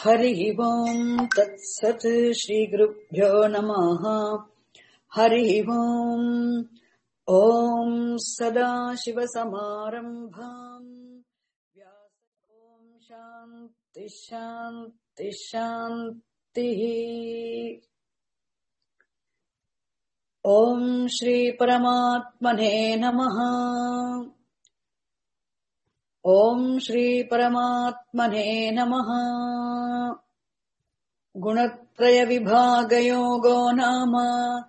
Harihi Om Tat Sat Shri Gurubhyo Namaha. Harihi Om Om Sada Shiva Samarambham Om Shanti Shanti Shanti. Om Shri Paramatmane Namaha. Om Shri Paramatmane Namaha. Gunatraya Vibhaga Yogo Nama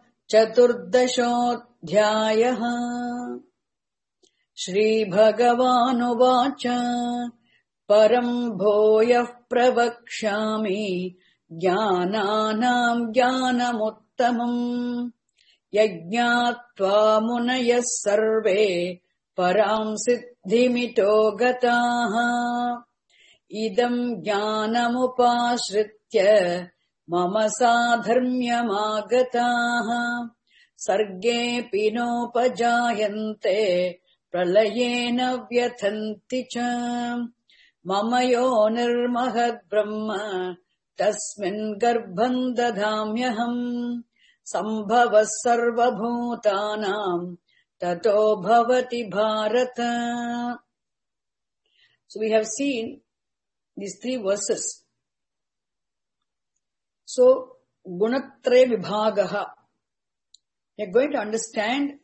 Chaturdashodhyayaha. Shri Bhagavanu Vacha Param Bhoyah Pravakshami Jnananam Jnanamuttamam Yajñātvā munayas sarve param siddhimito gataha idam jnanamupāśritya mama sādharmyamāgataha sarge pinopajāyante pralayena vyathanti ca mama yo nirmahad brahma tasmin garbham dadhamyaham Sambhavas sarva bhutanam tato bhavati bharata. So we have seen these three verses. So, gunatraya vibhagaha. We are going to understand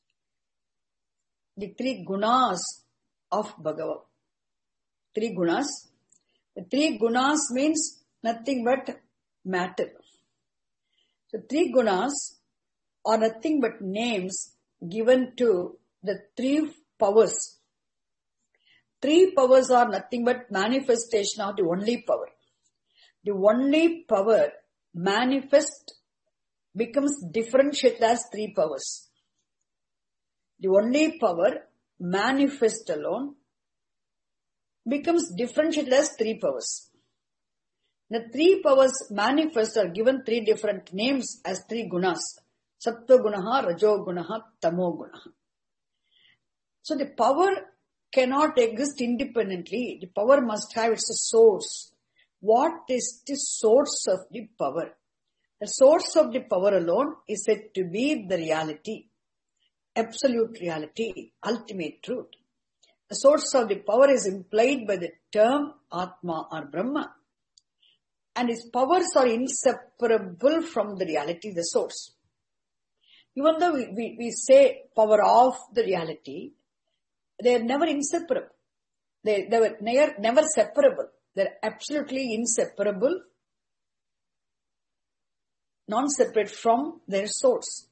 the three gunas of Bhagavan. Three gunas. The three gunas means nothing but matter. The three gunas are nothing but names given to the three powers. Three powers are nothing but manifestation of the only power. The only power manifest becomes differentiated as three powers. The only power manifest alone becomes differentiated as three powers. The three powers manifest are given three different names as three gunas. Sattva gunaha, rajo gunaha, tamo gunaha. So the power cannot exist independently. The power must have its source. What is the source of the power? The source of the power alone is said to be the reality. Absolute reality, ultimate truth. The source of the power is implied by the term Atma or Brahma. And its powers are inseparable from the reality, the source. Even though we say power of the reality, they are never inseparable. They were never separable. They are absolutely inseparable, non-separate from their source.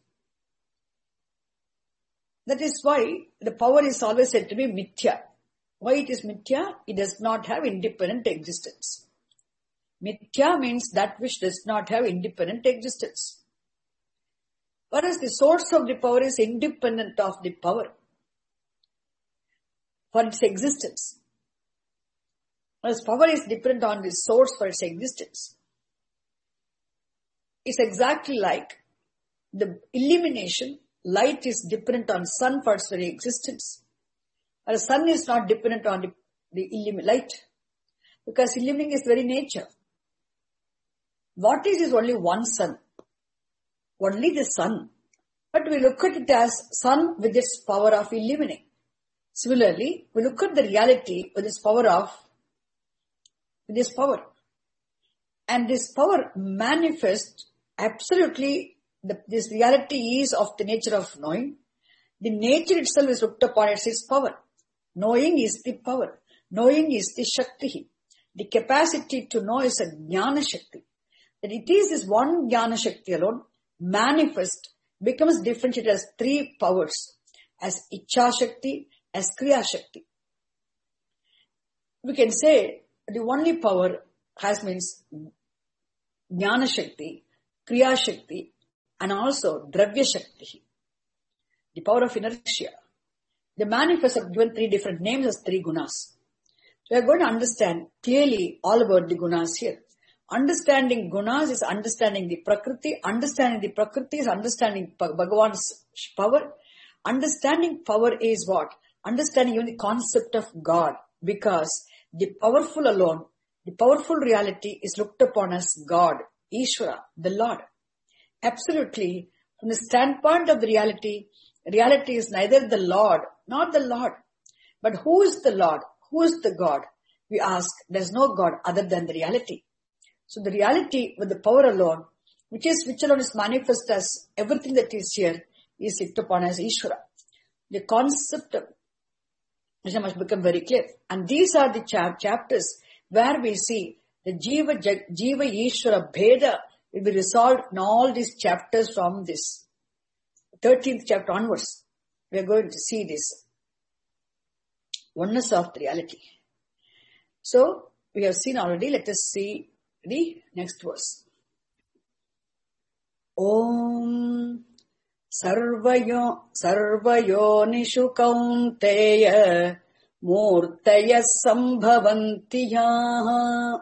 That is why the power is always said to be mithya. Why it is mithya? It does not have independent existence. Mithya means that which does not have independent existence. Whereas the source of the power is independent of the power for its existence. Whereas power is dependent on the source for its existence. It's exactly like the illumination. Light is dependent on sun for its very existence. Whereas sun is not dependent on the light. Because illumining is very nature. What is only one sun. Only the sun. But we look at it as sun with its power of illumining. Similarly, we look at the reality with its power. And this power manifests absolutely, this reality is of the nature of knowing. The nature itself is looked upon as its power. Knowing is the power. Knowing is the Shakti. The capacity to know is a Jnana Shakti. That it is this one Jnana Shakti alone, manifest, becomes differentiated as three powers, as Ichha Shakti, as Kriya Shakti. We can say the only power means Jnana Shakti, Kriya Shakti, and also Dravya Shakti, the power of inertia. The manifest are given three different names as three gunas. So we are going to understand clearly all about the gunas here. Understanding gunas is understanding the Prakriti. Understanding the Prakriti is understanding Bhagavan's power. Understanding power is what? Understanding even the concept of God. Because the powerful alone The powerful reality is looked upon as God, Ishvara, the Lord. Absolutely, from the standpoint of the reality is neither the Lord nor the Lord. But who is the Lord? Who is the God? We ask, there is no God other than the reality. So the reality with the power alone, which alone is manifest as everything that is here, is looked upon as Ishvara. The concept of which must become very clear. And these are the chapters where we see the Jiva Ishvara Bheda will be resolved in all these chapters from this 13th chapter onwards. We are going to see this oneness of the reality. So, we have seen already. Let us see the next verse. Om Sarvayonishu Kaunteya Murtaya Sambhavantiyaha.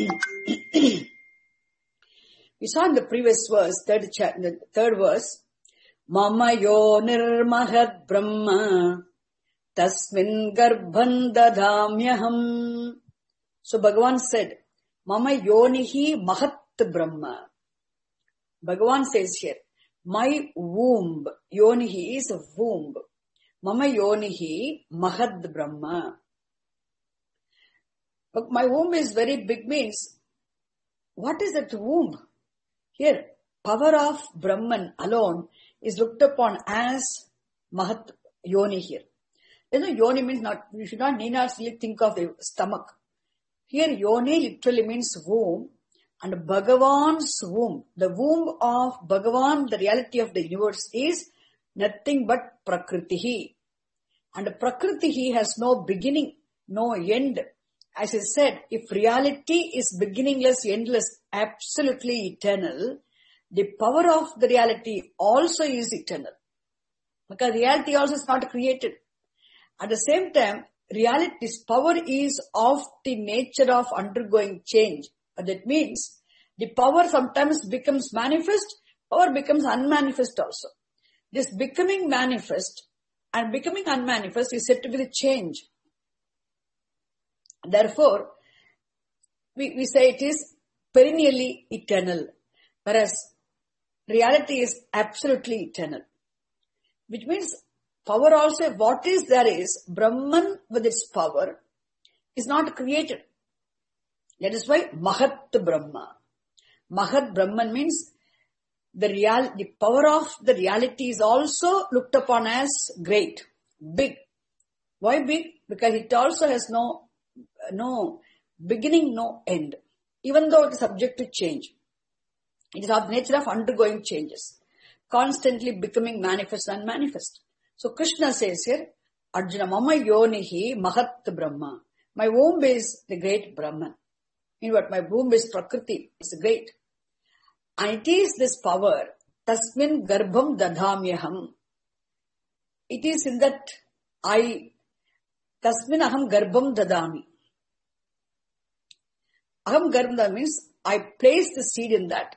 We saw in the previous verse, the third verse, Mama Yonir Mahad Brahma Tasmin Garbhan Dadamyaham. So Bhagavan said, Mama Yonihi Mahat Brahma. Bhagavan says here, my womb, Yonihi is a womb. Mama Yonihi Mahad Brahma. But my womb is very big means, what is that womb? Here, power of Brahman alone is looked upon as Mahat Yoni here. Yoni means you should not need not think of the stomach. Here, Yoni literally means womb, and Bhagavan's womb, the womb of Bhagavan, the reality of the universe is nothing but Prakritihi. And Prakritihi has no beginning, no end. As I said, if reality is beginningless, endless, absolutely eternal, the power of the reality also is eternal. Because reality also is not created. At the same time, reality's power is of the nature of undergoing change. That means the power sometimes becomes manifest, power becomes unmanifest also. This becoming manifest and becoming unmanifest is said to be the change. Therefore, we say it is perennially eternal, whereas reality is absolutely eternal. Which means power also, what is there is, Brahman with its power is not created. That is why Mahat Brahma. Mahat Brahman means the power of the reality is also looked upon as great, big. Why big? Because it also has no beginning, no end. Even though it is subject to change. It is of the nature of undergoing changes. Constantly becoming manifest and unmanifest. So Krishna says here, Arjuna, Mama Yonihi Mahat Brahma. My womb is the great Brahman. In what? My womb is Prakriti. It's great. And it is this power, Tasmin Garbham Dadhamyaham. It is in that Tasmin Aham Garbham Dadami. Aham Garbham means I place the seed in that.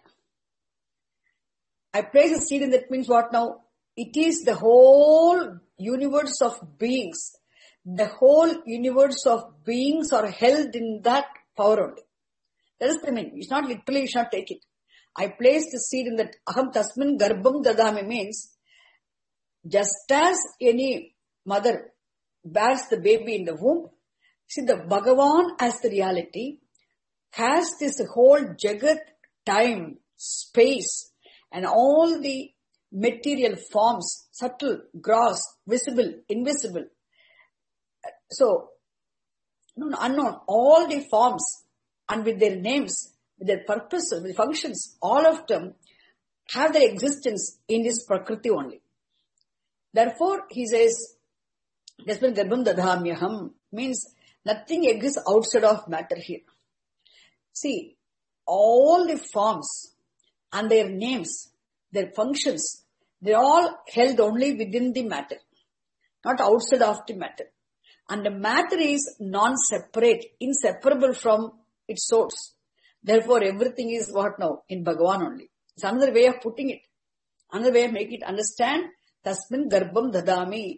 I place the seed in that means what now? It is the whole universe of beings. The whole universe of beings are held in that power only. That is the meaning. It's not literally, you should not take it. I place the seed in that Aham Tasmin Garbham Dadami means just as any mother bears the baby in the womb, see the Bhagavan as the reality has this whole Jagat, time, space and all the material forms, subtle, gross, visible, invisible. So, unknown, all the forms and with their names, with their purposes, with functions, all of them have their existence in this Prakriti only. Therefore, he says, Dasman Garbham Dadhamyaham means nothing exists outside of matter here. See, all the forms and their names, their functions, they're all held only within the matter, not outside of the matter. And the matter is non-separate, inseparable from its source. Therefore, everything is what now? In Bhagavan only. It's another way of putting it. Another way of making it understand. Tasmin Garbham Dadami.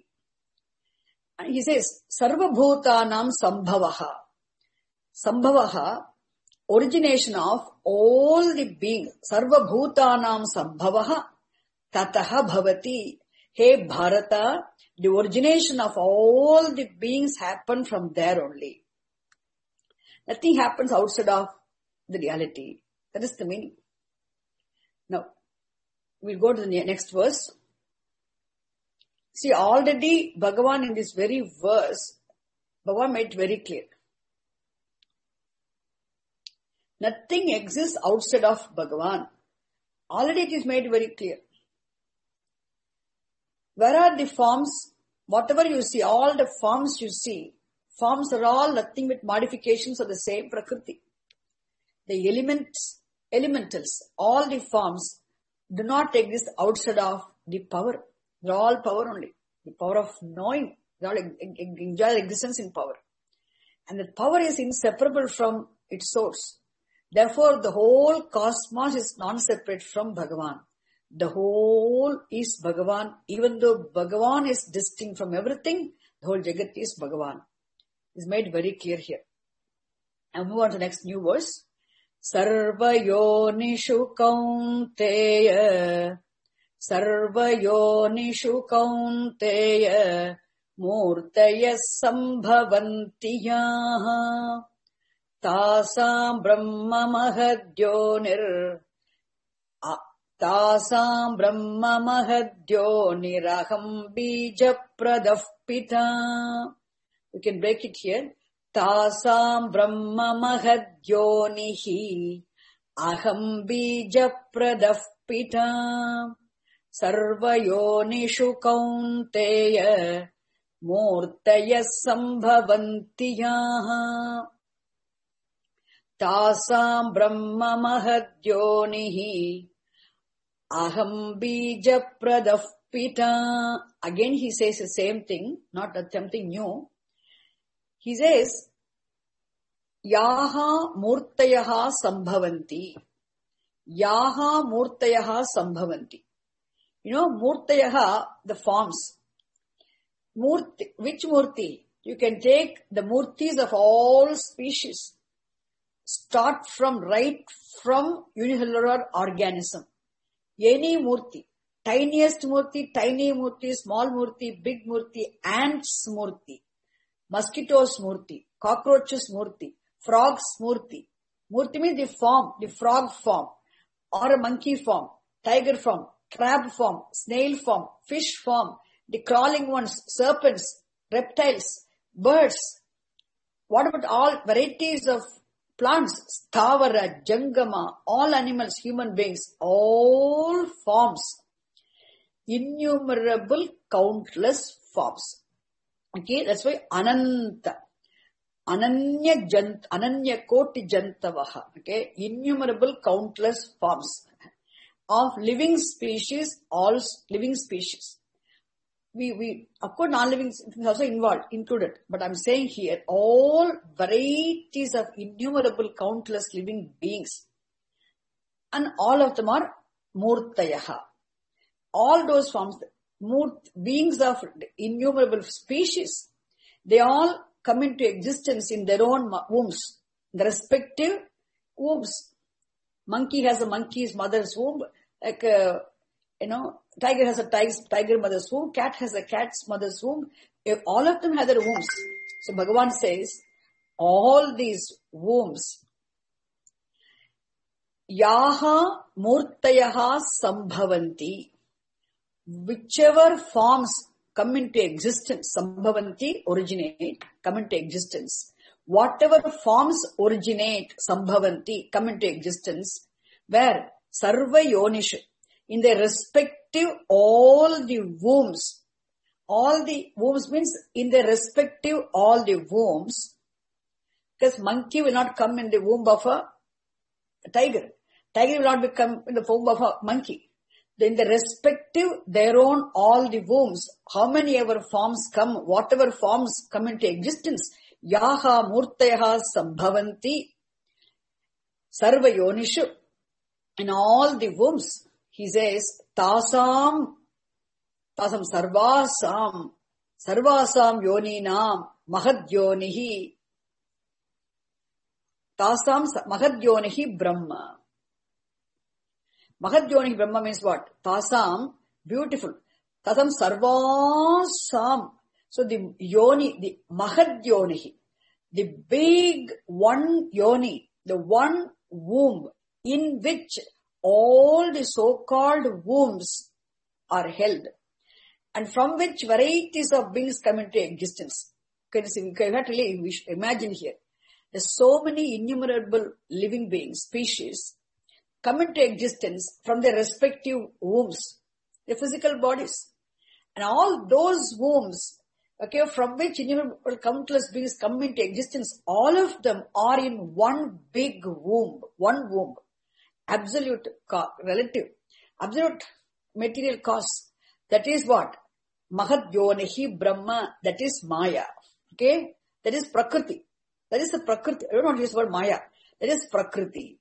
And he says, Sarva Bhutanam Sambhavaha. Sambhavaha origination of all the beings, sarva bhutanam sambhavaha tataha bhavati. Hey Bharata, the origination of all the beings happen from there only. Nothing happens outside of the reality. That is the meaning. Now, we'll go to the next verse. See, already Bhagavan in this very verse, Bhagavan made it very clear. Nothing exists outside of Bhagavan. Already it is made very clear. Where are the forms? Whatever you see, all the forms you see, forms are all nothing but modifications of the same Prakriti. The elementals, all the forms do not exist outside of the power. They are all power only. The power of knowing. They all enjoy existence in power. And that power is inseparable from its source. Therefore, the whole cosmos is non-separate from Bhagavan. The whole is Bhagavan. Even though Bhagavan is distinct from everything, the whole Jagat is Bhagavan. It's made very clear here. And move on to the next new verse. Sarva yonishu kaunteya, sarva yonishu kaunteya, murtaya sambhavantiyaha, tasam brahma mahadhyonir, tasam brahma mahadhyoniraham bija pradah pita. You can break it here. Tasam brahma mahadhyonihi aham bija pradah pita sarva yonishu kaunteya murtaya sambhavantiyaha. Tasam brahma mahadhyonihi aham bija pradah pita. Again he says the same thing, not something new. He says, Yaha murtayaha sambhavanti. Yaha murtayaha sambhavanti. You know, murtayaha, the forms. Murti, which murti? You can take the murtis of all species. Start from unicellular organism. Any murti. Tiniest murti, tiny murti, small murti, big murti, ants murti. Mosquitoes murti, cockroaches murti, frogs murti. Murti means the form, the frog form, or a monkey form, tiger form, crab form, snail form, fish form, the crawling ones, serpents, reptiles, birds. What about all varieties of plants? Stavara, Jangama, all animals, human beings, all forms. Innumerable, countless forms. Okay, that's why Ananta. Ananya koti jantavaha. Okay, innumerable, countless forms of living species, all living species. We of course non-living is also included, but I'm saying here all varieties of innumerable, countless living beings, and all of them are murtayaha. All those forms, beings of innumerable species, they all come into existence in their own wombs, the respective wombs. Monkey has a monkey's mother's womb, like tiger has a tiger mother's womb, cat has a cat's mother's womb. All of them have their wombs. So Bhagavan says, all these wombs, yaha murtayaha sambhavanti. Whichever forms come into existence, sambhavanti, originate, come into existence. Whatever forms originate, sambhavanti, come into existence, where sarva yonishu, in their respective, all the wombs means in their respective, all the wombs, because monkey will not come in the womb of a tiger. Tiger will not become in the womb of a monkey. In the respective, their own, all the wombs, how many ever forms come, whatever forms come into existence, yaha murtayaha sambhavanti, sarva yonishu, in all the wombs, he says, tasam sarvasam yoninam mahad yonihi, Tasam Mahadyonihi Brahma. Mahadyonihi Brahma means what? Tasam, beautiful. Tasam Sarvasam. So the Yoni, the Mahadyonihi, the big one Yoni, the one womb in which all the so-called wombs are held, and from which varieties of beings come into existence. You have to really imagine here. There's so many innumerable living beings, species, come into existence from their respective wombs, their physical bodies. And all those wombs, from which innumerable countless beings come into existence, all of them are in one big womb, one womb. Absolute relative, absolute material cause. That is what? Mahadyonihi Brahma, that is Maya. Okay? That is Prakriti. That is the Prakriti. I don't want to use the word Maya. That is Prakriti.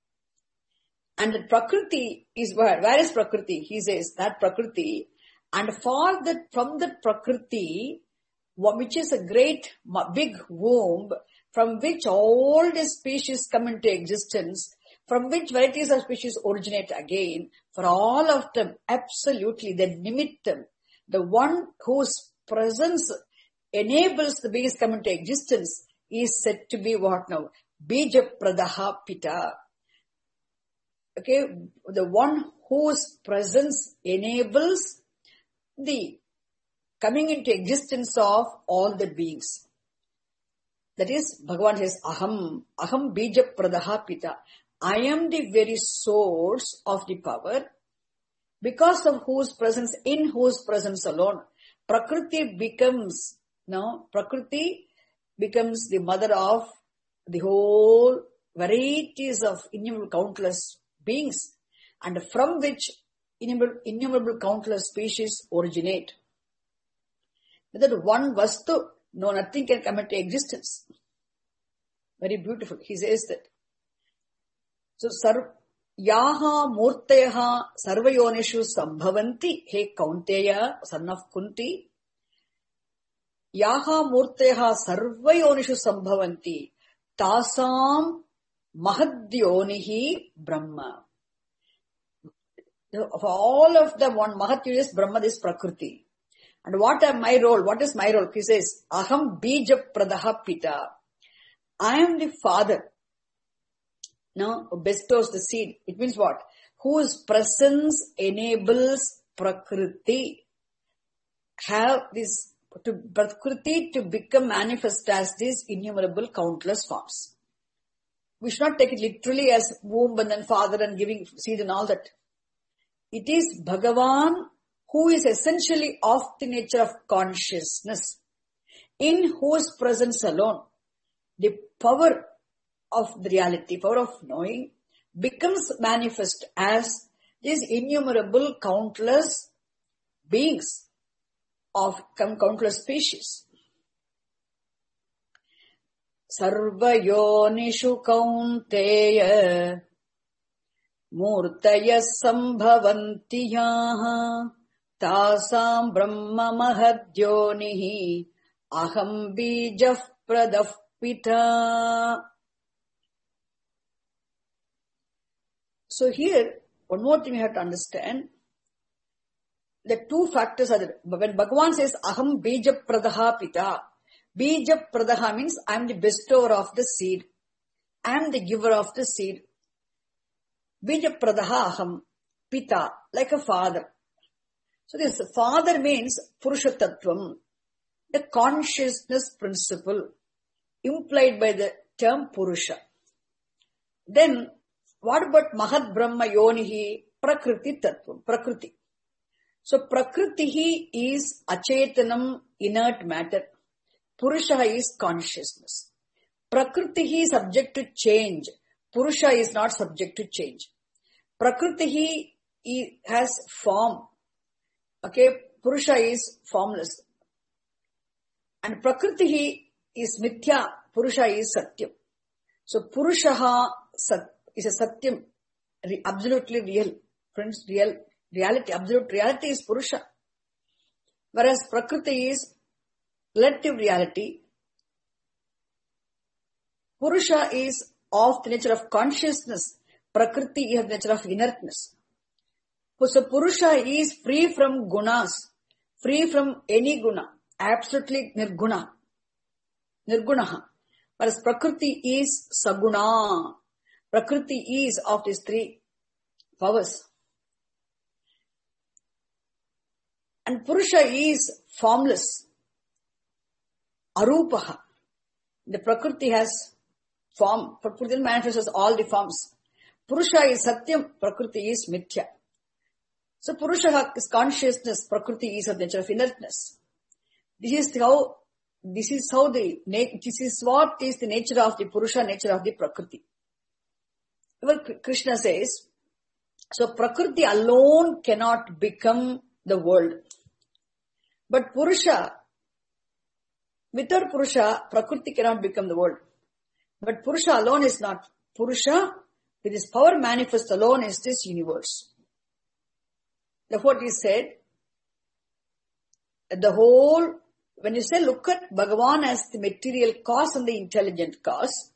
And the Prakriti is where? Where is Prakriti? He says that Prakriti. And from that Prakriti, which is a great big womb, from which all the species come into existence, from which varieties of species originate again, for all of them, absolutely, the nimittam, the one whose presence enables the beings come into existence, is said to be what now? Bija Pradaha Pita. Okay, the one whose presence enables the coming into existence of all the beings. That is, Bhagavan says, Aham Bija Pradaha Pita. I am the very source of the power, because of whose presence, in whose presence alone, Prakriti becomes the mother of the whole varieties of innumerable countless beings, and from which innumerable countless species originate. That one vastu, nothing can come into existence. Very beautiful. He says that. So, Yaha Murtayaha Sarvayonishu Sambhavanti, he Kaunteya, son of Kunti. Yaha Murtayaha Sarvayonishu Sambhavanti, Tasam Mahadyonihi Brahma. Of all of them, one Mahadyoni is Brahma, is Prakriti. And what is my role? What is my role? He says, Aham Bija Pradaha Pita. I am the father. Bestows the seed. It means what? Whose presence enables Prakriti. Prakriti to become manifest as these innumerable countless forms. We should not take it literally as womb and then father and giving seed and all that. It is Bhagavan who is essentially of the nature of consciousness, in whose presence alone the power of the reality, power of knowing, becomes manifest as these innumerable countless beings of countless species. Sarvayonishu Kaunteya Murtaya Sambhavanti Yaha Tasam Brahma Mahadyonihi Aham Bijah Pradah Pita. So here, one more thing you have to understand. The two factors are there. When Bhagavan says, Aham Bija Pradaha Pita, Bija Pradaha means I am the bestower of the seed. I am the giver of the seed. Bija Pradaha Aham Pita, like a father. So this father means Purusha Tattvam, the consciousness principle implied by the term Purusha. Then, what about Mahad Brahma Yonihi? Prakriti Tattvam, Prakriti. So Prakriti is Achetanam, inert matter. Purusha is consciousness. Prakriti is subject to change. Purusha is not subject to change. Prakriti has form. Okay, Purusha is formless. And Prakriti is Mithya. Purusha is Satyam. So Purusha is a Satyam, absolutely real. Friends, reality, absolute reality is Purusha. Whereas Prakriti is relative reality. Purusha is of the nature of consciousness. Prakriti is the nature of inertness. So Purusha is free from gunas, free from any guna, absolutely nirguna, nirgunaha. Whereas Prakriti is saguna. Prakriti is of these three powers. And Purusha is formless, arupaha. The Prakriti has form. Prakriti manifests all the forms. Purusha is Satyam, Prakriti is Mithya. So Purusha is consciousness, Prakriti is of the nature of inertness. This is what is the nature of the Purusha, nature of the Prakriti. Well, Krishna says, so Prakriti alone cannot become the world. But Purusha, without Purusha, Prakriti cannot become the world. But Purusha alone is not. Purusha, with his power manifest alone, is this universe. Therefore, what he said, the whole, when you say look at Bhagavan as the material cause and the intelligent cause,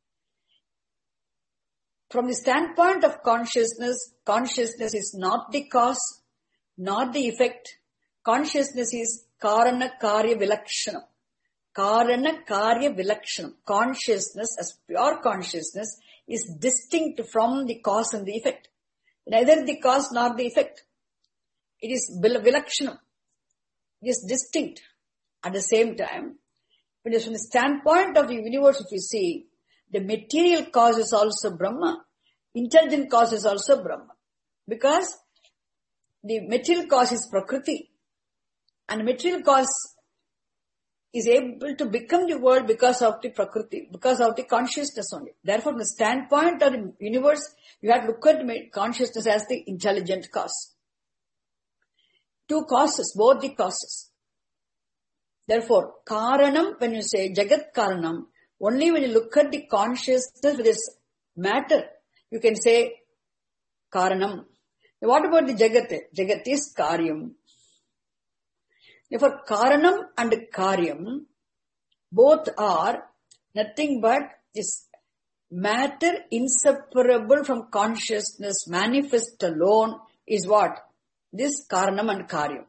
from the standpoint of consciousness, consciousness is not the cause, not the effect. Consciousness is Karana Karya Vilakshanam. Karana Karya Vilakshanam. Consciousness, as pure consciousness, is distinct from the cause and the effect. Neither the cause nor the effect. It is Vilakshanam. It is distinct. At the same time, when it's from the standpoint of the universe, if you see, the material cause is also Brahma. Intelligent cause is also Brahma. Because the material cause is Prakriti. And material cause is able to become the world because of the Prakriti, because of the consciousness only. Therefore, from the standpoint of the universe, you have to look at consciousness as the intelligent cause. Two causes, both the causes. Therefore, Karanam, when you say Jagat Karanam, only when you look at the consciousness with its matter, you can say Karanam. Now, what about the Jagat? Jagat is Karyam. Therefore, Karanam and Karyam, both are nothing but this matter inseparable from consciousness, manifest alone is what? This Karanam and Karyam.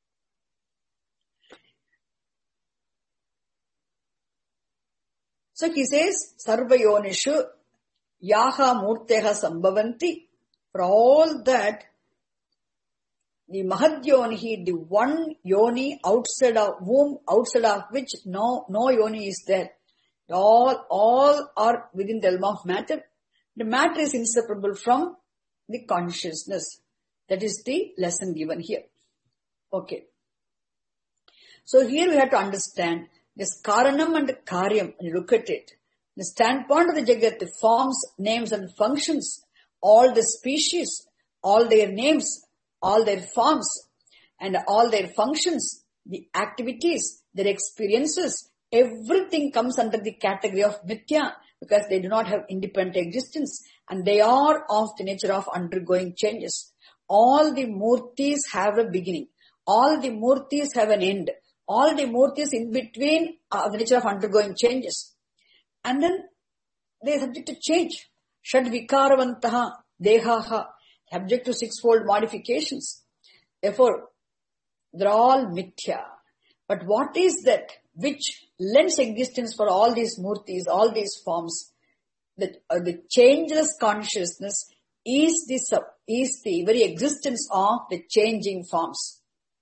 So he says, Sarvayonishu Yaha Murteha Sambhavanti. For all that, the Mahadyoni, the one yoni outside of womb, outside of which no yoni is there. All are within the realm of matter. The matter is inseparable from the consciousness. That is the lesson given here. Okay. So here we have to understand this Karanam and Karyam. When you look at it, the standpoint of the Jagat, the forms, names and functions, all the species, all their names, all their forms and all their functions, the activities, their experiences, everything comes under the category of Mithya because they do not have independent existence and they are of the nature of undergoing changes. All the murtis have a beginning. All the murtis have an end. All the murtis in between are the nature of undergoing changes. And then they are subject to change. Shad vikaravantaha dehaha, subject to sixfold modifications. Therefore, they're all mithya. But what is that which lends existence for all these murtis, all these forms? The changeless consciousness is the very existence of the changing forms.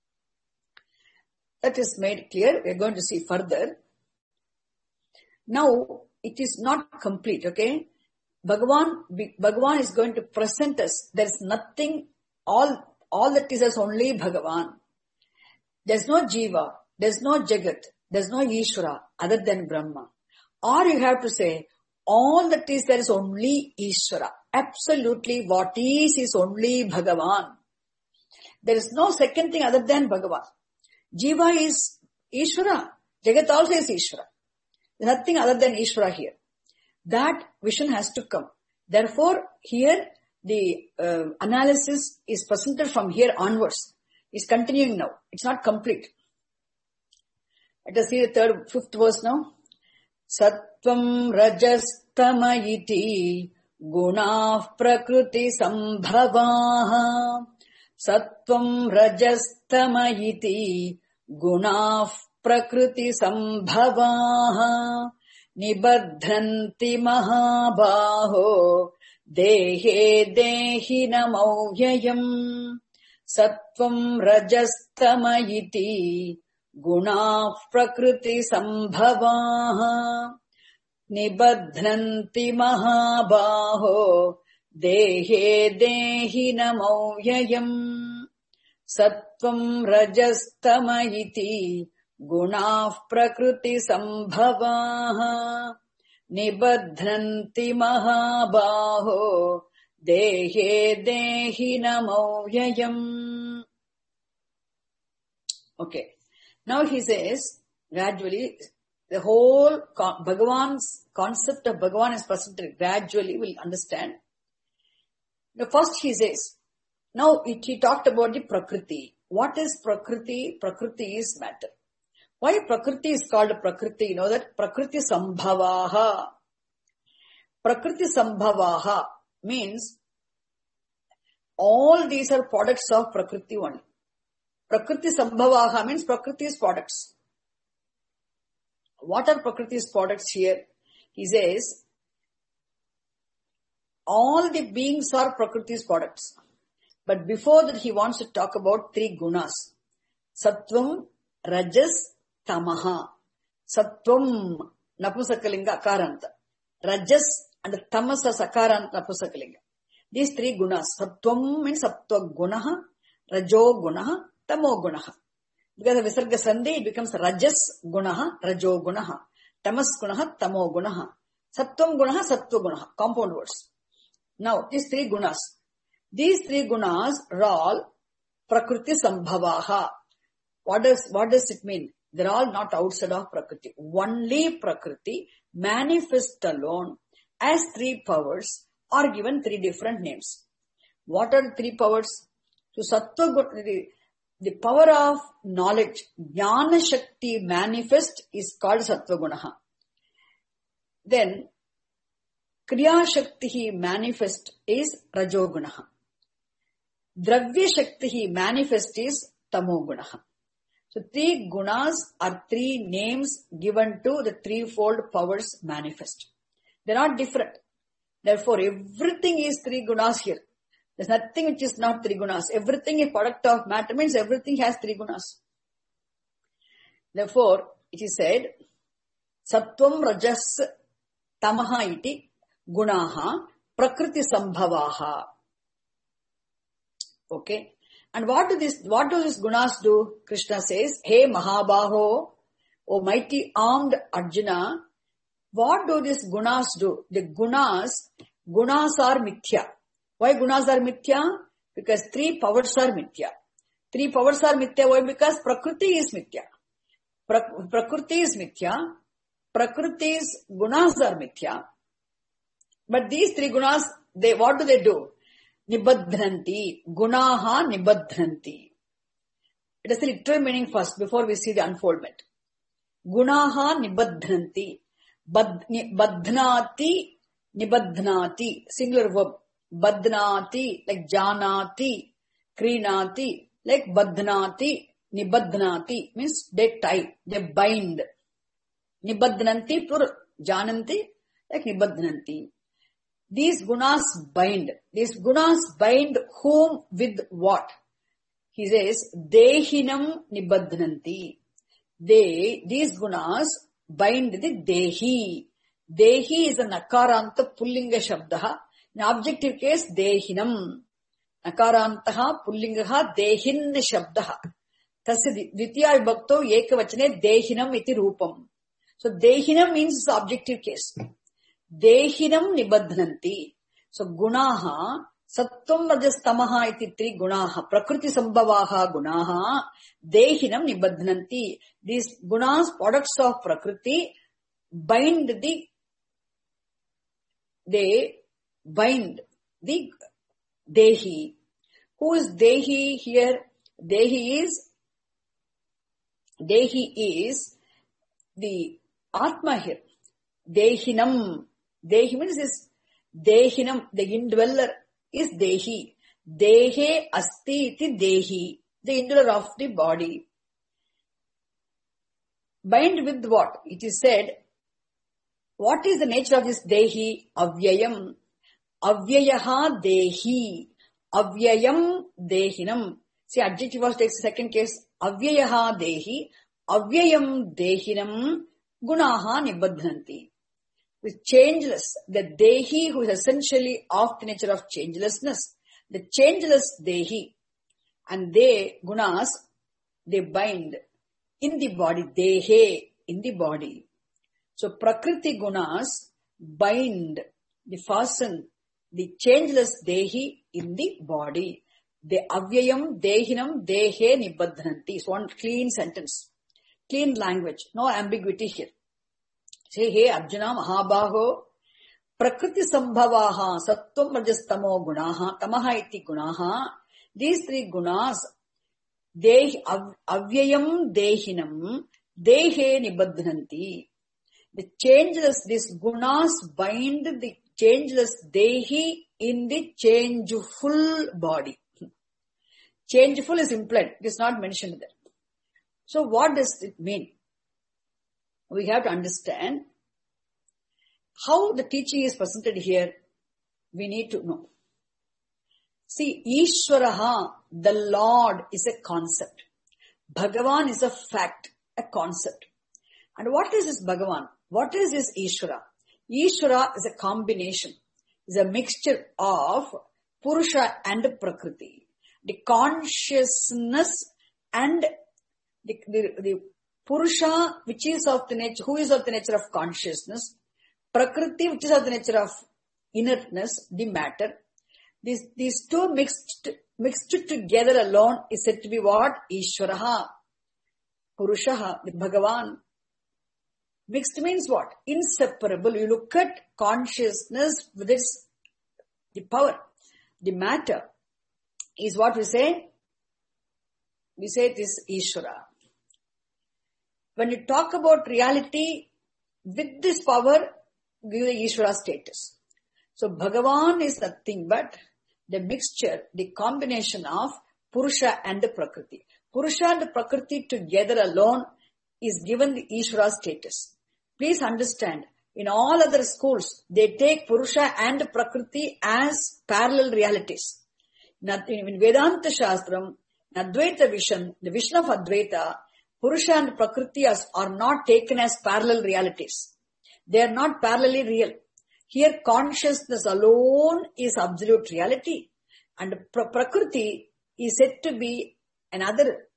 That is made clear. We are going to see further. Now, it is not complete, okay? Bhagavan is going to present us. There is nothing, all that is as only Bhagavan. There is no Jiva, there is no Jagat, there is no Ishvara other than Brahma. Or you have to say, all that is there is only Ishvara. Absolutely what is only Bhagavan. There is no second thing other than Bhagavan. Jiva is Ishvara. Jagat also is Ishvara. There is nothing other than Ishvara here. That vision has to come. Therefore, here the analysis is presented from here onwards. It's continuing now. It's not complete. Let us see the fifth verse now. Sattvam rajastama iti gunah prakriti sambhavaha. Sattvam rajastama iti gunah prakriti sambhavaha. Nibadhanti mahabaho dehe dehinamauhyayam. Sattvam rajastama iti gunah prakriti sambhavaha. Nibadhanti mahabaho dehe dehinamauhyayam. Sattvam rajastama iti gunah prakriti sambhavaha. Nibadhanti mahabaho dehe dehinamauhyayam. Okay. Now he says, gradually, the whole Bhagavan's concept of Bhagavan is presented. Gradually we'll understand. The first he says, now he talked about the Prakriti. What is Prakriti? Prakriti is matter. Why Prakriti is called Prakriti? You know that Prakriti Sambhavaha. Prakriti Sambhavaha means all these are products of Prakriti only. Prakriti Sambhavaha means Prakriti's products. What are Prakriti's products here? He says, all the beings are Prakriti's products. But before that he wants to talk about three gunas. Sattvam, Rajas, Tamaha. Sattvam, Napusakalinga, Akaranta. Rajas and Tamasa, Sakaranta, Napusakalinga. These three gunas. Sattvam means Sattva Gunaha, Rajo Gunaha, Tamo Gunaha. Because of Visarga Sandhi, it becomes Rajas Gunaha, Rajo Gunaha. Tamas Gunaha, Tamo Gunaha. Sattvam Gunaha, Sattva Gunaha. Compound words. Now, these three gunas. These three gunas are all Prakriti Sambhavaha. What does it mean? They're all not outside of Prakriti. Only Prakriti, manifest alone, as three powers, are given three different names. What are the three powers? So Sattva, the power of knowledge, Jnana Shakti manifest is called Sattva Gunaha. Then, Kriya Shakti manifest is Rajo Gunaha. Dravya Shakti manifest is Tamo Gunaha. So three gunas are three names given to the threefold powers manifest. They are not different. Therefore, everything is three gunas here. There's nothing which is not three gunas. Everything is product of matter means everything has three gunas. Therefore, it is said, Sattvam Rajas Tamaha iti gunaha prakriti sambhavaha. Okay. And what do these gunas do? Krishna says, Hey Mahabaho, O mighty armed Arjuna, what do these gunas do? The gunas are mithya. Why gunas are mithya? Because three powers are mithya. Three powers are mithya. Why? Because Prakriti is mithya. Prakriti is mithya. Prakriti's gunas are mithya. But these three gunas, what do? Nibadhanti. Gunaha nibadhanti. It is the literal meaning first before we see the unfoldment. Gunaha nibadhanti. Badhnati nibadhnati. Singular verb. Badhnati, like janati, krinati, like badhnati, nibadhnati, means they tie, they bind. Nibadhnanti, plural, jananti, like nibadhnanti. These gunas bind. These gunas bind whom with what? He says, dehinam nibadhnanti. These gunas bind the dehi. Dehi is a nakaranta pullinga shabdaha. In objective case, dehinam. Nakarantaha pullingaha dehin shabdaha. Tasya ditya vibhakto ekavachane dehinam iti rupam. So dehinam means objective case. Dehinam nibadhanti. So gunaha, sattvam rajas tamaha iti three gunaha, prakriti sambhavaha gunaha, dehinam nibadhanti. These gunas, products of prakriti, bind they bind the dehi. Who is dehi here? Dehi is the Atma here. Dehinam. Dehi means is Dehinam. The indweller is Dehi. Dehe asti iti Dehi. The indweller of the body. Bind with what? It is said, what is the nature of this Dehi? Avyayam. Avyayaha Dehi. Avyayam Dehinam. See, adjective was takes second case. Avyayaha Dehi. Avyayam Dehinam. Gunaha Nibbadhanti. With changeless, the Dehi who is essentially of the nature of changelessness. The changeless Dehi. And they, Gunas, they bind in the body. Dehe, in the body. So, Prakriti Gunas bind, the fasten, the changeless Dehi in the body. The Avyayam Dehinam Dehe Nibbadhanti. It's one clean sentence. Clean language. No ambiguity here. Say, hey Arjuna Mahabaho, Prakriti Sambhavaha Sattvam Rajastamo Gunaha Tamaha iti Gunaha. These three Gunas, Avyayam Dehinam Dehe Nibbadhanti. The changeless, these Gunas bind the changeless Dehi in the changeful body. Changeful is implied. It is not mentioned there. So what does it mean? We have to understand how the teaching is presented here. We need to know. See, Ishvaraha, the Lord, is a concept. Bhagavan is a fact, a concept. And what is this Bhagavan? What is this Ishvara? Ishvara is a combination, is a mixture of Purusha and Prakriti. The consciousness and the Purusha, which is of the nature, who is of the nature of consciousness, Prakriti, which is of the nature of inertness, the matter. These two mixed together alone is said to be what? Ishvaraha, Purushaha, with Bhagavan. Mixed means what? Inseparable. You look at consciousness with its, the power, the matter is what we say. We say it is Ishvara. When you talk about reality, with this power, give the Ishvara status. So Bhagavan is nothing but the mixture, the combination of Purusha and the Prakriti. Purusha and the Prakriti together alone is given the Ishvara status. Please understand, in all other schools, they take Purusha and Prakriti as parallel realities. In Vedanta Shastram, in Advaita Vision, the vision of Advaita, Purusha and Prakriti are not taken as parallel realities. They are not parallelly real. Here consciousness alone is absolute reality. And Prakriti is said to be another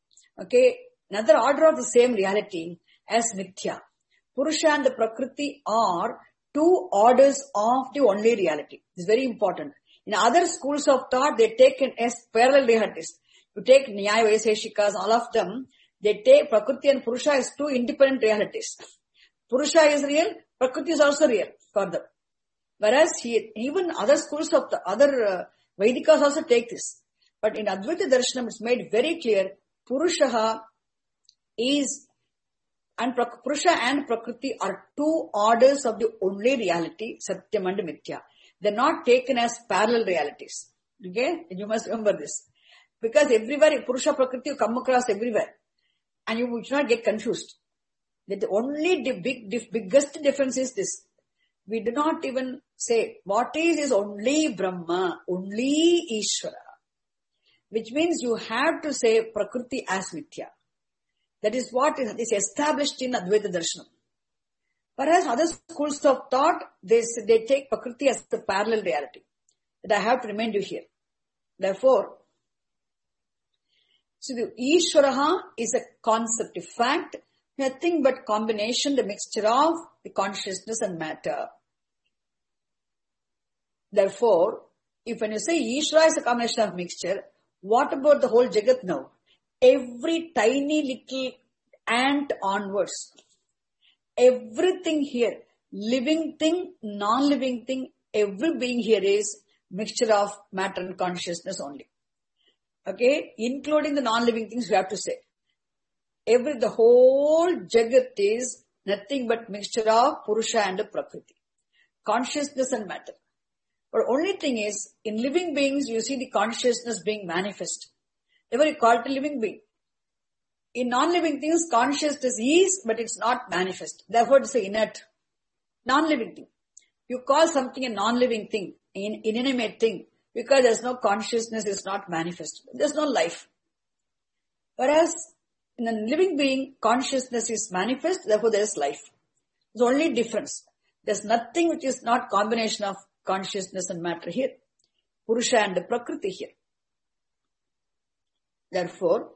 order of the same reality as Mithya. Purusha and Prakriti are two orders of the only reality. It's very important. In other schools of thought, they take it as parallel realities. You take Nyaya, Vaiseshikas, all of them, they take Prakriti and Purusha as two independent realities. Purusha is real, Prakriti is also real for them. Whereas here, even other schools of the other Vedikas also take this. But in Advaita Darshanam, it's made very clear, Purusha and Prakriti are two orders of the only reality, Satyam and Mithya. They're not taken as parallel realities. Okay? You must remember this. Because everywhere, Purusha, Prakriti, you come across everywhere. And you should not get confused. That the biggest difference is this. We do not even say, what is only Brahma, only Ishvara. Which means you have to say Prakriti as Mithya. That is what is established in Advaita Darshanam. Whereas other schools of thought, they take Prakriti as the parallel reality. That I have to remind you here. Therefore, so the Ishvaraha is a concept, a fact, nothing but combination, the mixture of the consciousness and matter. Therefore, when you say Ishvara is a combination of mixture, what about the whole Jagat now? Every tiny little ant onwards. Everything here, living thing, non-living thing, every being here is mixture of matter and consciousness only. Okay? Including the non-living things we have to say. The whole Jagat is nothing but mixture of Purusha and Prakriti, consciousness and matter. But only thing is, in living beings, you see the consciousness being manifest. Therefore, you call it a living being. In non-living things, consciousness is, but it's not manifest. Therefore, it's an inert, non-living thing. You call something a non-living thing, an inanimate thing, because there's no consciousness, it's not manifest. There's no life. Whereas, in a living being, consciousness is manifest, therefore there is life. There's only difference. There's nothing which is not combination of consciousness and matter here. Purusha and Prakriti here. Therefore,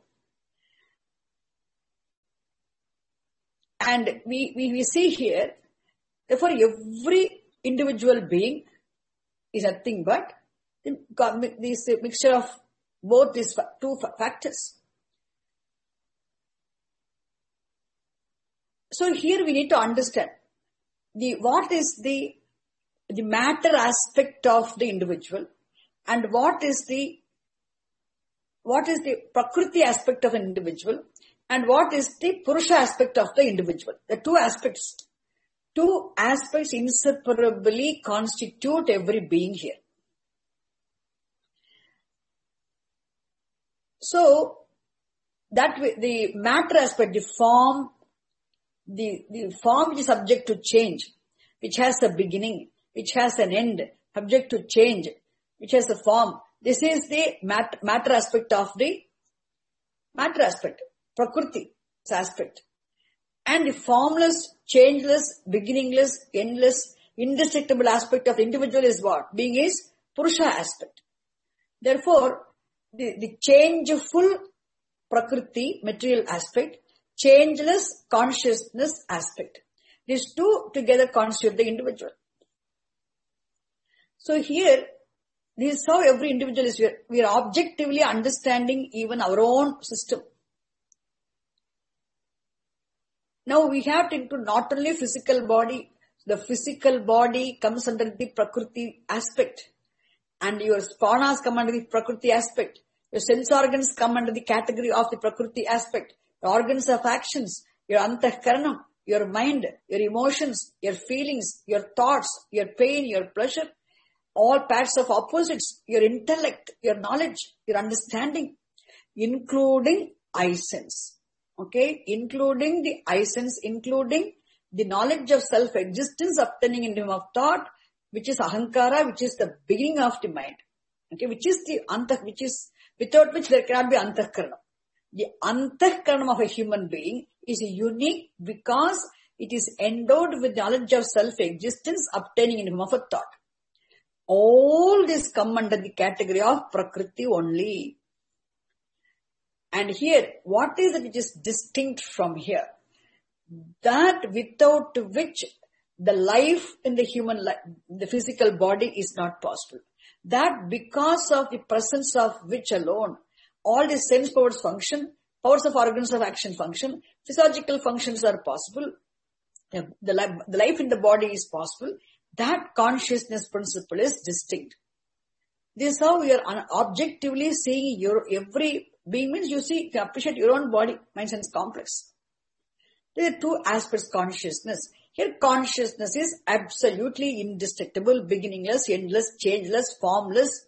and we see here, therefore every individual being is nothing but this mixture of both these two factors. So here we need to understand what is the matter aspect of the individual and what is the Prakriti aspect of an individual and what is the Purusha aspect of the individual. The two aspects inseparably constitute every being here. So, that the matter aspect, the form which is subject to change, which has a beginning, which has an end, subject to change, which has a form. This is the matter aspect of the matter aspect, Prakriti aspect. And the formless, changeless, beginningless, endless, indestructible aspect of the individual is what? Being is Purusha aspect. Therefore, the changeful Prakriti, material aspect, changeless consciousness aspect. These two together constitute the individual. So here, this is how every individual is. We are objectively understanding even our own system. Now we have to include not only physical body, the physical body comes under the Prakriti aspect. And your spanas come under the Prakriti aspect. Your sense organs come under the category of the Prakriti aspect. The organs of actions, your antahkaranam, your mind, your emotions, your feelings, your thoughts, your pain, your pleasure, all parts of opposites, your intellect, your knowledge, your understanding, including I sense. Okay, including the I sense, including the knowledge of self-existence obtaining in the realm of thought, which is ahankara, which is the beginning of the mind. Okay, which is the without which there cannot be antahkaranam. The antahkaranam of a human being is unique because it is endowed with knowledge of self-existence obtaining in the realm of a thought. All this come under the category of Prakriti only. And here, what is it which is distinct from here? That without which the life in the human life, the physical body is not possible. That because of the presence of which alone, all the sense powers function, powers of organs of action function, physiological functions are possible, the life in the body is possible, that consciousness principle is distinct. This is how we are objectively seeing your every being. Means you see, you appreciate your own body, mind, sense complex. There are two aspects consciousness. Here consciousness is absolutely indestructible, beginningless, endless, changeless, formless,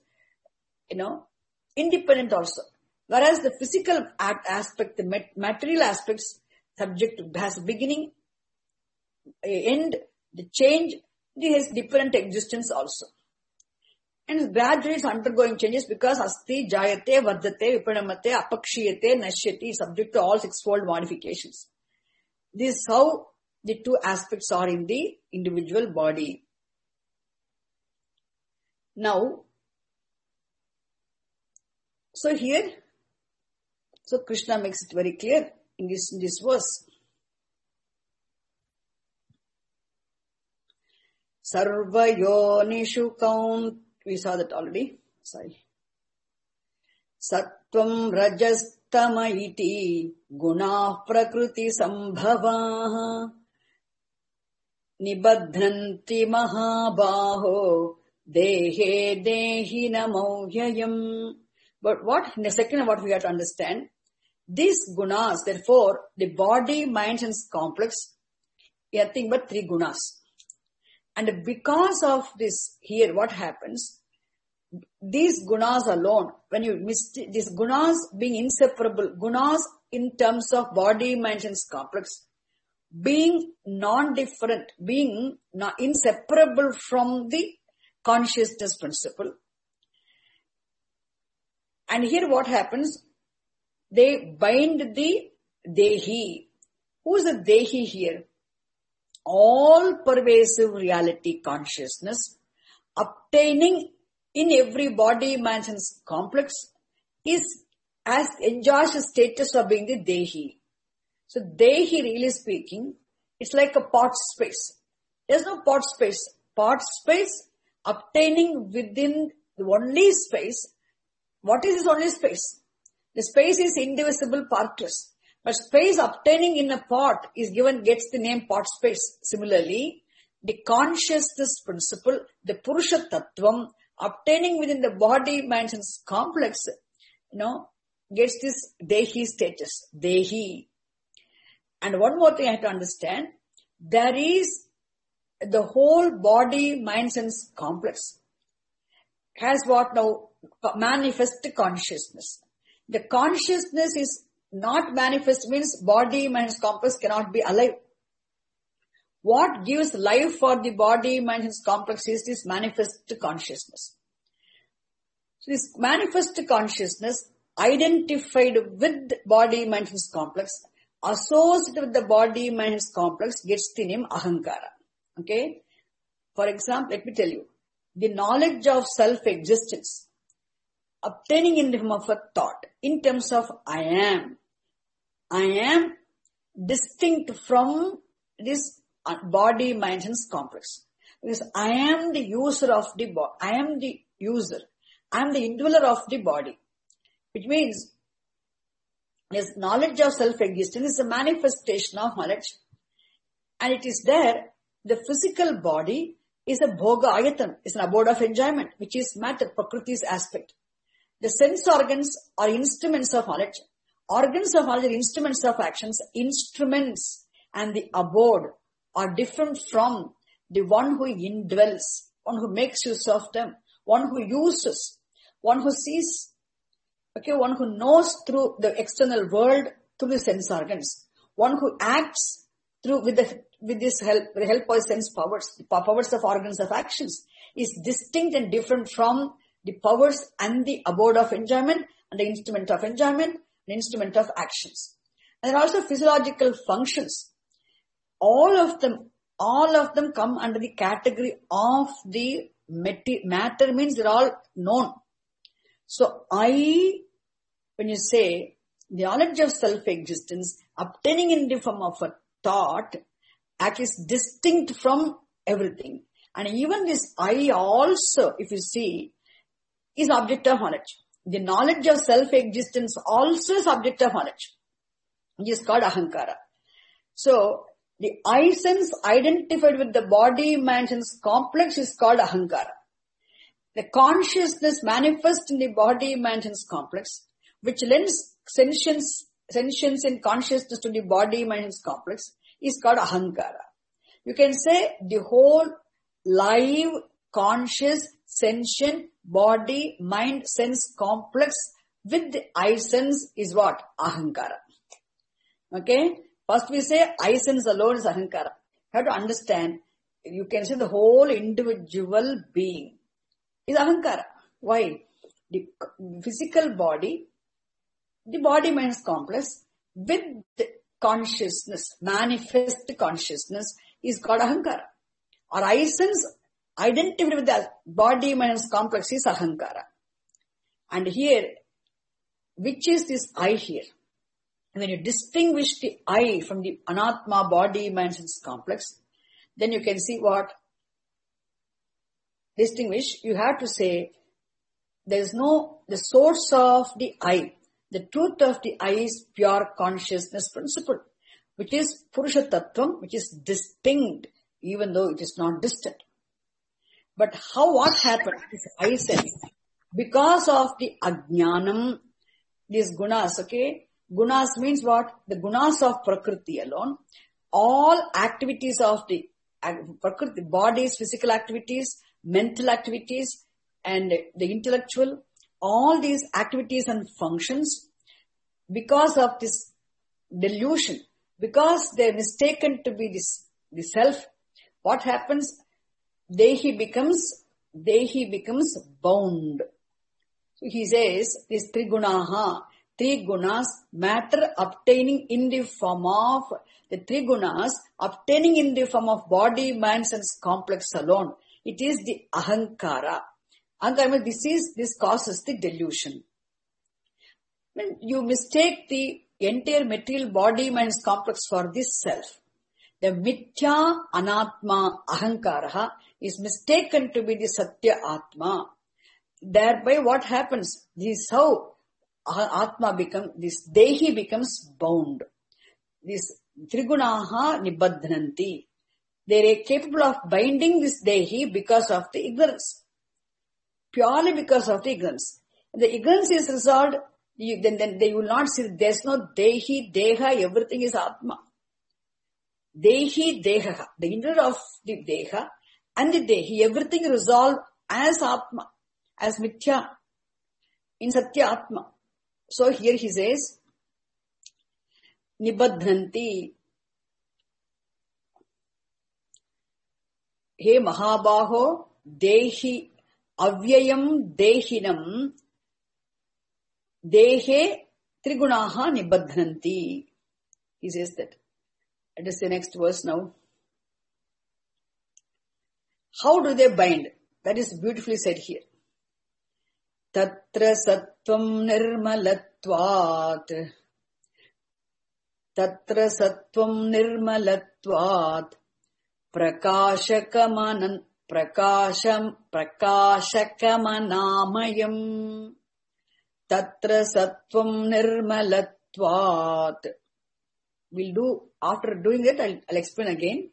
independent also. Whereas the physical aspect, the material aspects, subject has beginning, end, the change, it has different existence also. And gradually it's undergoing changes because asti, jayate, vardate, vipanamate, apakshiyate, nashyati, subject to all sixfold modifications. This is how the two aspects are in the individual body. Now, so here, so Krishna makes it very clear in this verse. Sarvayonishu kaunt. We saw that already. Sorry. Sattvam rajastama iti guna prakriti sambhavaha nibadhanti mahabaho dehe dehi namauhyayam. But what, in the second, what we have to understand, these gunas, therefore, the body, mind and complex nothing but three gunas. And because of this, here what happens, these gunas alone, when you these gunas being inseparable, gunas in terms of body, mind, sense complex, being non-different, being inseparable from the consciousness principle. And here what happens, they bind the Dehi. Who is the Dehi here? All pervasive reality consciousness obtaining in every body, mind, sense complex enjoys the status of being the Dehi. So Dehi, really speaking, it's like a pot space. There's no pot space. Pot space obtaining within the only space. What is this only space? The space is indivisible, partless. But space obtaining in a pot gets the name pot space. Similarly, the consciousness principle, the Purusha Tattvam, obtaining within the body, mind, sense complex, gets this Dehi status. Dehi. And one more thing I have to understand, there is the whole body, mind, sense complex has what now? Manifest consciousness. The consciousness is not manifest, means body, mind, sense complex cannot be alive. What gives life for the body, mind, sense complex is this manifest consciousness. So this manifest consciousness identified with body, mind, sense complex, associated with the body, mind, sense complex gets the name Ahankara. Okay? For example, let me tell you, the knowledge of self-existence obtaining in the form of a thought, in terms of I am distinct from this body, mind, sense complex. Because I am the user of the body. I am the user. I am the indweller of the body. Which means, this knowledge of self-existence is a manifestation of knowledge. And it is there, the physical body is a bhoga ayatan, is an abode of enjoyment, which is matter, Prakriti's aspect. The sense organs are instruments of knowledge. Organs of knowledge are instruments of actions. Instruments and the abode are different from the one who indwells, one who makes use of them, one who uses, one who sees, one who knows through the external world through the sense organs, one who acts through with the help of sense powers, the powers of organs of actions, is distinct and different from the powers and the abode of enjoyment and the instrument of enjoyment, the instrument of actions. And there are also physiological functions. All of them come under the category of the matter, means they're all known. So when you say the knowledge of self-existence obtaining in the form of a thought, actually is distinct from everything. And even this I also, if you see, is object of knowledge. The knowledge of self-existence also is object of knowledge, which is called Ahankara. So, the I sense identified with the body, mind, sense complex is called Ahankara. The consciousness manifest in the body, mind, sense complex, which lends sentience and consciousness to the body, mind, sense complex, is called Ahankara. You can say the whole live, conscious, sentient, body, mind, sense complex with the I sense is what? Ahankara. Okay? First we say I sense alone is Ahankara. You have to understand, you can say the whole individual being is Ahankara. Why? The physical body, the body mind complex with the consciousness, manifest consciousness is called Ahankara. Or I sense identified with the body mind complex is Ahankara. And here, which is this I here? When you distinguish the I from the Anatma, body, mind, sense complex, then you can see what? Distinguish, you have to say, the source of the I, the truth of the I is pure consciousness principle, which is Purusha Tattvam, which is distinct, even though it is not distant. But what happened? I said, because of the Ajnanam, these gunas, okay? Gunas means what? The gunas of Prakriti alone all activities of the Prakriti, body's physical activities, mental activities, and the intellectual, all these activities and functions, because of this delusion, because they are mistaken to be the self, what happens? Dehi becomes bound. So he says, this three gunas, matter obtaining in the form of, the three gunas obtaining in the form of body, mind, sense complex alone. It is the ahankara. Ahankara, this causes the delusion. When you mistake the entire material body, mind complex for this self, the mithya anatma ahankara is mistaken to be the satya atma. Thereby what happens? This is how atma becomes, this dehi becomes bound. This trigunaha nibadhananti. They are capable of binding this dehi because of the ignorance. Purely because of the ignorance. If the ignorance is resolved, then they will not see, there is no dehi, deha, everything is atma. Dehi, deha, the inner of the deha and the dehi, everything resolved as atma, as mithya, in satya atma. So here he says, nibadhanti. He Mahabaho, dehi, avyayam dehinam, dehe trigunaha nibadhanti. He says that. Let us see next verse now. How do they bind? That is beautifully said here. Tatra sattvam nirmalatvat. Tatra sattvam nirmalatvat. Prakashakamanamamayam. Tatra sattvam nirmalatvat. We'll do, after doing it, I'll explain again.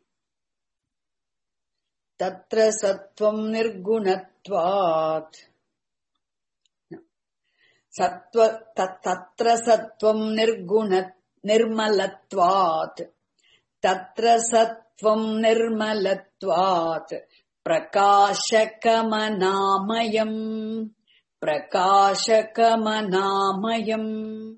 Tatra sattvam nirgunatvat. Tatra sattvam nirmalatvat. Tatra sattvam nirmalatvat. Prakashakamanamamayam. Prakashakamanamamayam.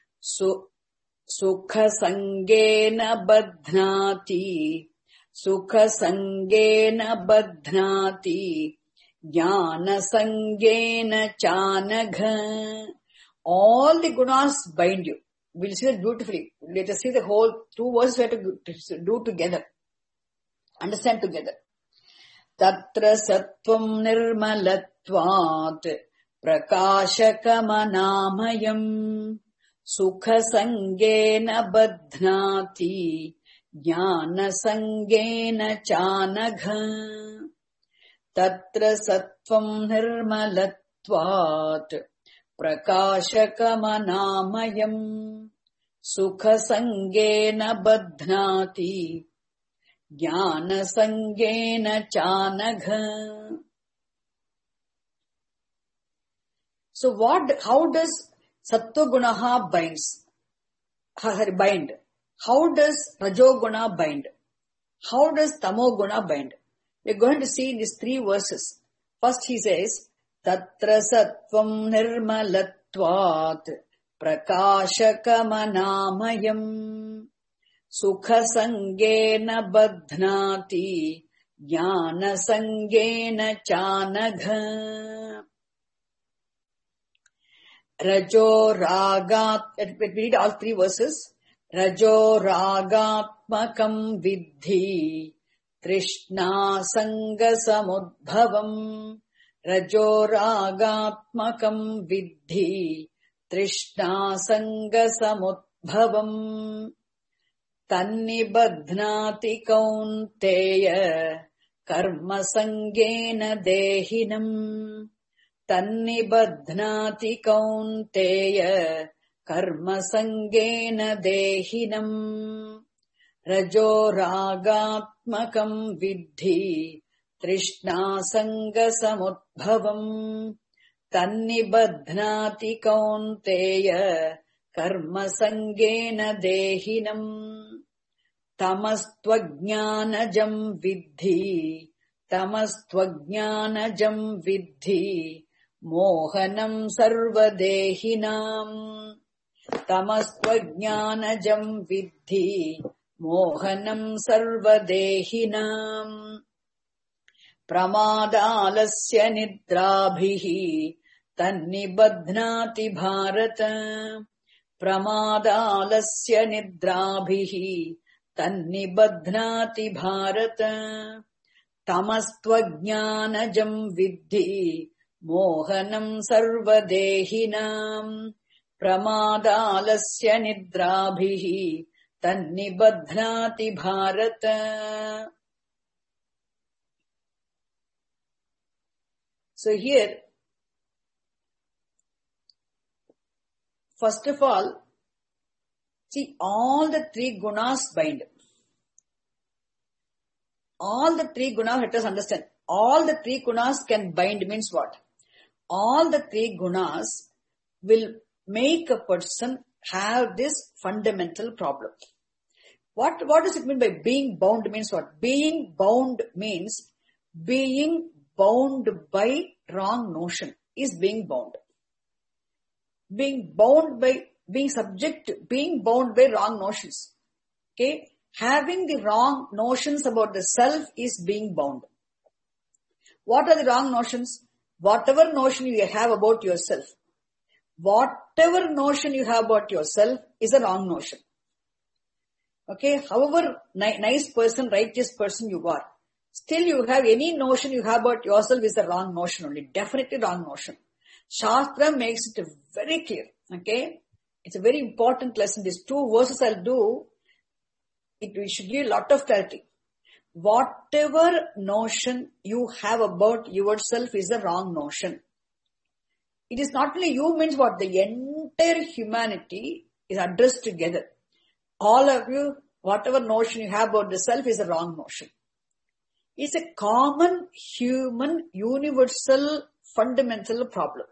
Sukha sangena badhnati. Sukha sangena badhnati. Jnana sangena chanagha. All the gunas bind you. We'll see that beautifully. Let us see the whole 2 verses we have to do together. Understand together. Tatra sattvam nirmalatvat. Prakashakamanamamayam. Sukha sangena badhnati. Jnana sangena chanagha. Tatra sattvam nirmalatvat. Prakashakamanamamayam. Sukha sangena badhnati. Jnana sangena chanagha. So how does Sattva-gunaha bind? How does Rajoguna bind? How does Tamoguna bind? We're going to see in these 3 verses. First he says, Tatra sattvam nirmalatvat. Prakashakamanamamayam. Sukha sangena badhnati. Jnana sangena chanagha. Rajo ragat, we read all 3 verses. Rajo ragatmakam vidhi. Trishna sanga samudbhavam. Rajo ragatmakam vidhi. Trishna sanga samudbhavam. Tannibadhnati kaunteya. Karma sangena dehinam. Tannibadhnati kaunteya. Karma sangena dehinam. Rajo ragatmakam vidhi. Trishna sanga samudbhavam. Tannibadhnati kaunteya. Karma sangena dehinam. Tamastvajnanajam vidhi. Tamastvajnanajam vidhi. Mohanam sarvadehinam. Tamastvajnanajam vidhi. Mohanam sarvadehinam. Pramadalasya nidrabhihi. Tannibadhnati bharata. Pramadalasya nidrabhihi. Tannibadhnati bharata. Tamastvajnanajam vidhi. Mohanam sarvadehinam. Pramadalasya nidrabhihi. Tannibadhnati bharata. So here, first of all, see, all the three gunas bind. All the three gunas, let us understand. All the three gunas can bind means what? All the three gunas will make a person have this fundamental problem. What does it mean by being bound means what? Being bound means being bound by wrong notion is being bound. Being bound by, being subject to, being bound by wrong notions. Okay? Having the wrong notions about the self is being bound. What are the wrong notions? Whatever notion you have about yourself. Whatever notion you have about yourself is a wrong notion. Okay? However nice person, righteous person you are, still you have any notion you have about yourself is a wrong notion only. Definitely wrong notion. Shastra makes it very clear. Okay? It's a very important lesson. These two verses I'll do, it should give a lot of clarity. Whatever notion you have about yourself is a wrong notion. It is not only you means what? The entire humanity is addressed together. All of you, whatever notion you have about the self is a wrong notion. It's a common human universal fundamental problem.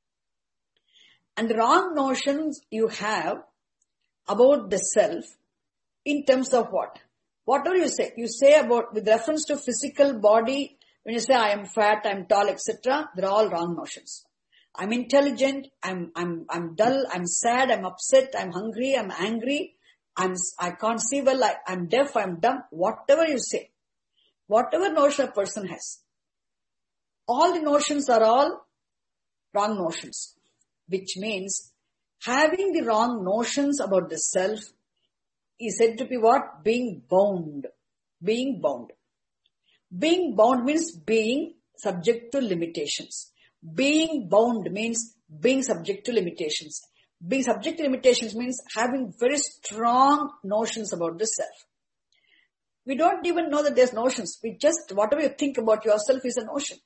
And the wrong notions you have about the self in terms of what? Whatever you say about with reference to physical body, when you say I am fat, I am tall, etc., they're all wrong notions. I'm intelligent, I'm dull, I'm sad, I'm upset, I'm hungry, I'm angry, I can't see well, I'm deaf, I'm dumb, whatever you say. Whatever notion a person has, all the notions are all wrong notions, which means having the wrong notions about the self is said to be what? Being bound. Being bound. Being bound means being subject to limitations. Being bound means being subject to limitations. Being subject to limitations means having very strong notions about the self. We don't even know that there's notions. We just, whatever you think about yourself is a notion.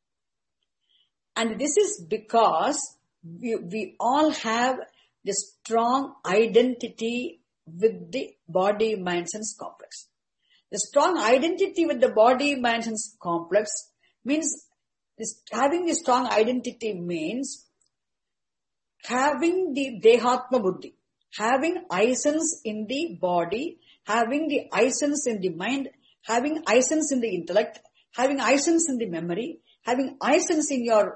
And this is because we all have this strong identity with the body, mind, sense complex. The strong identity with the body, mind, sense complex means having the strong identity means having the dehatma buddhi, having essence in the body, having the essence in the mind, having essence in the intellect, having essence in the memory, having essence in your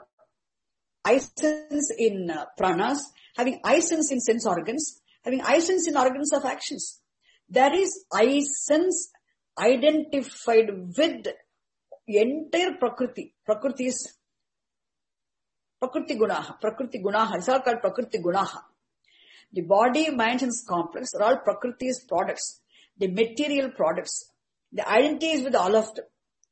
essence in pranas, having essence in sense organs, having essence in organs of actions. There is essence identified with entire Prakriti. Prakriti is Prakriti Gunaha. It's all called Prakriti Gunaha. The body, mind, and complex are all Prakriti's products. The material products. The identity is with all of them.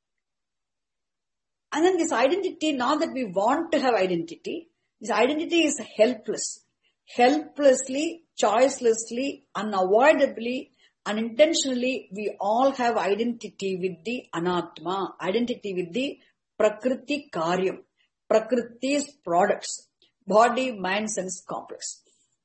And then this identity, now that we want to have identity, this identity is helpless. Helplessly, choicelessly, unavoidably, unintentionally, we all have identity with the Anatma, identity with the Prakriti Karyam, Prakriti's products, body, mind, sense complex.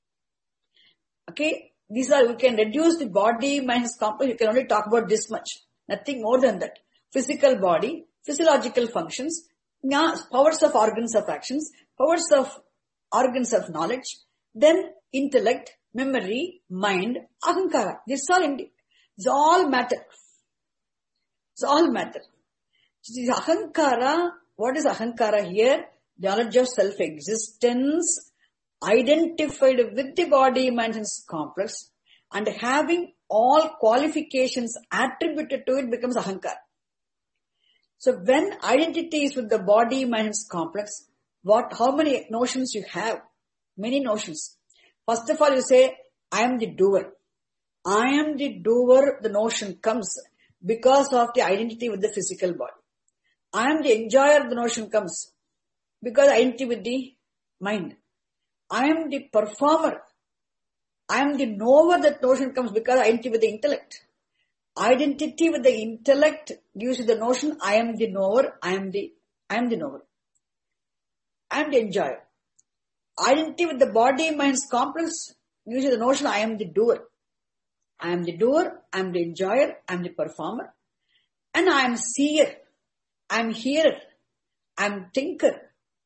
Okay, these are, we can reduce the body, mind, sense complex, you can only talk about this much, nothing more than that. Physical body, physiological functions, powers of organs of actions, powers of organs of knowledge, then intellect, memory, mind, ahankara. This is all It's all matter. It's all matter. So this ahankara, what is ahankara here? Knowledge of self-existence, identified with the body, mind and complex, and having all qualifications attributed to it becomes ahankara. So when identity is with the body, mind and complex, how many notions you have? Many notions. First of all, you say, I am the doer. I am the doer, the notion comes because of the identity with the physical body. I am the enjoyer, the notion comes because identity with the mind. I am the performer. I am the knower, that notion comes because identity with the intellect. Identity with the intellect gives you the notion, I am the knower, I am the knower. I am the enjoyer. Identity with the body, mind, complex gives you the notion, I am the doer. I am the doer, I am the enjoyer, I am the performer. And I am seer, I am hearer, I am thinker.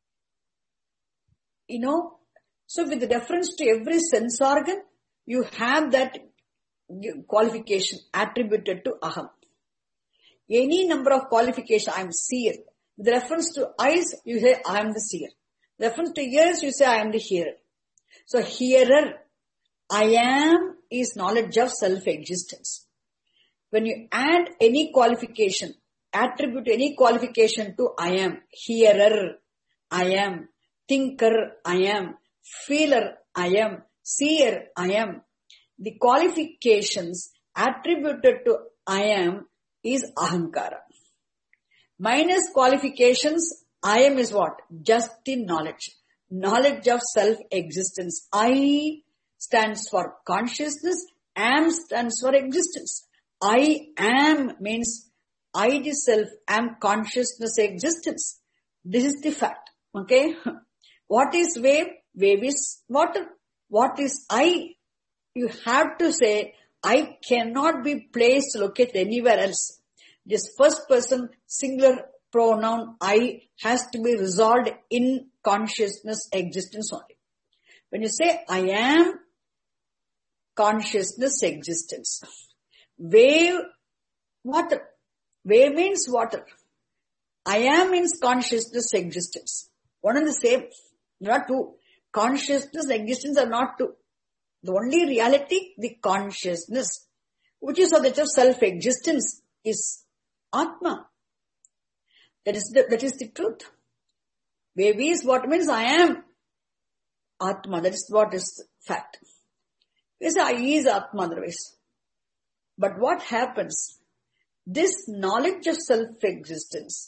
So with the reference to every sense organ, you have that qualification attributed to aham. Any number of qualifications, I am seer. With reference to eyes, you say, I am the seer. With reference to ears, you say, I am the hearer. So hearer, I am is knowledge of self-existence. When you add any qualification, attribute any qualification to I am, hearer, I am, thinker, I am, feeler, I am, seer, I am. The qualifications attributed to I am is ahankara. Minus qualifications, I am is what? Just the knowledge. Knowledge of self-existence. I stands for consciousness, am stands for existence. I am means I the self am consciousness existence. This is the fact. Okay? What is wave? Wave is water. What is I? You have to say, I cannot be placed, located anywhere else. This first person singular pronoun I has to be resolved in consciousness existence only. When you say I am consciousness existence, wave, water. Wave means water. I am means consciousness existence. One and the same. There are two. Consciousness existence are not two. The only reality, the consciousness, which is of the self-existence, is Atma. That is the truth. Baby is what means I am Atma. That is what is fact. We say I is Atma otherwise. But what happens? This knowledge of self-existence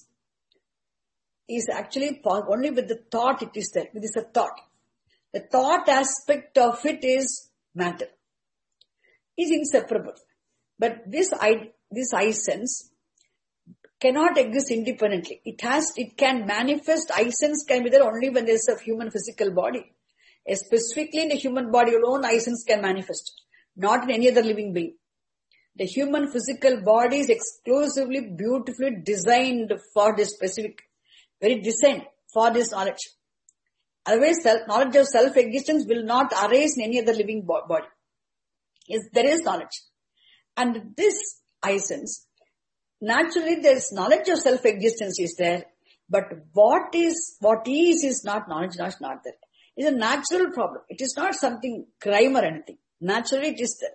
is actually only with the thought it is there. It is a thought. The thought aspect of it is matter. Is inseparable. But this I sense cannot exist independently. It can manifest, I sense can be there only when there is a human physical body. Specifically in the human body alone, I sense can manifest. Not in any other living being. The human physical body is exclusively, beautifully designed for this specific, very designed for this knowledge. Otherwise, knowledge of self-existence will not arise in any other living body. Yes, there is knowledge. And this I sense, naturally there is knowledge of self-existence is there, but what is not knowledge, not there. It's a natural problem. It is not something crime or anything. Naturally it is there.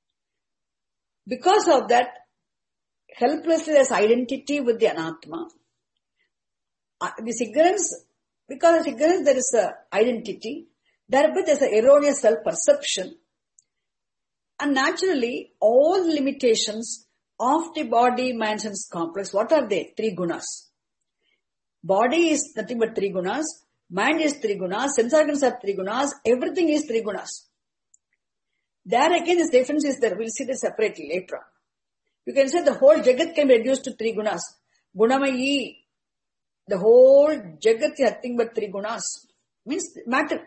Because of that, helplessly there's identity with the anatma. This ignorance, because of ignorance there is a identity, thereby there's an erroneous self-perception. And naturally, all the limitations of the body, mind and complex, what are they? 3 gunas. Body is nothing but 3 gunas. Mind is 3 gunas. Sense organs are 3 gunas. Everything is 3 gunas. There again, this difference is there. We'll see this separately later on. You can say the whole Jagat can be reduced to 3 gunas. Gunamayi. The whole Jagat is nothing but 3 gunas. Means matter.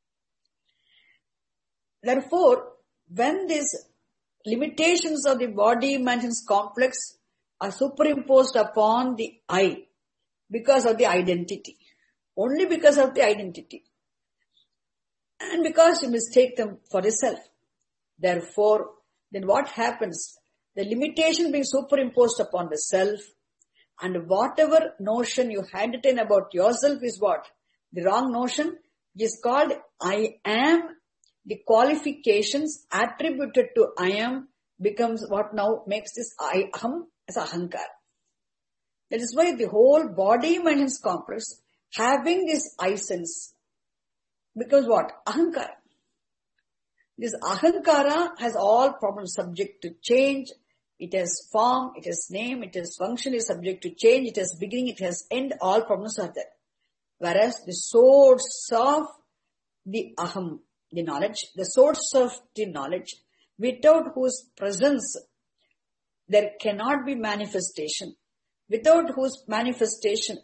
Therefore, when these limitations of the body, mind and complex are superimposed upon the I because of the identity. Only because of the identity. And because you mistake them for yourself. Therefore, then what happens? The limitation being superimposed upon the self, and whatever notion you entertain about yourself is what? The wrong notion is called I am. The qualifications attributed to I am becomes what now makes this I am as ahankara. That is why the whole body mind complex having this I sense becomes what? Ahankara. This ahankara has all problems subject to change. It has form, it has name, it has function, it is subject to change, it has beginning, it has end, all problems are there. Whereas the source of the aham, the knowledge, the source of the knowledge, without whose presence there cannot be manifestation, without manifestation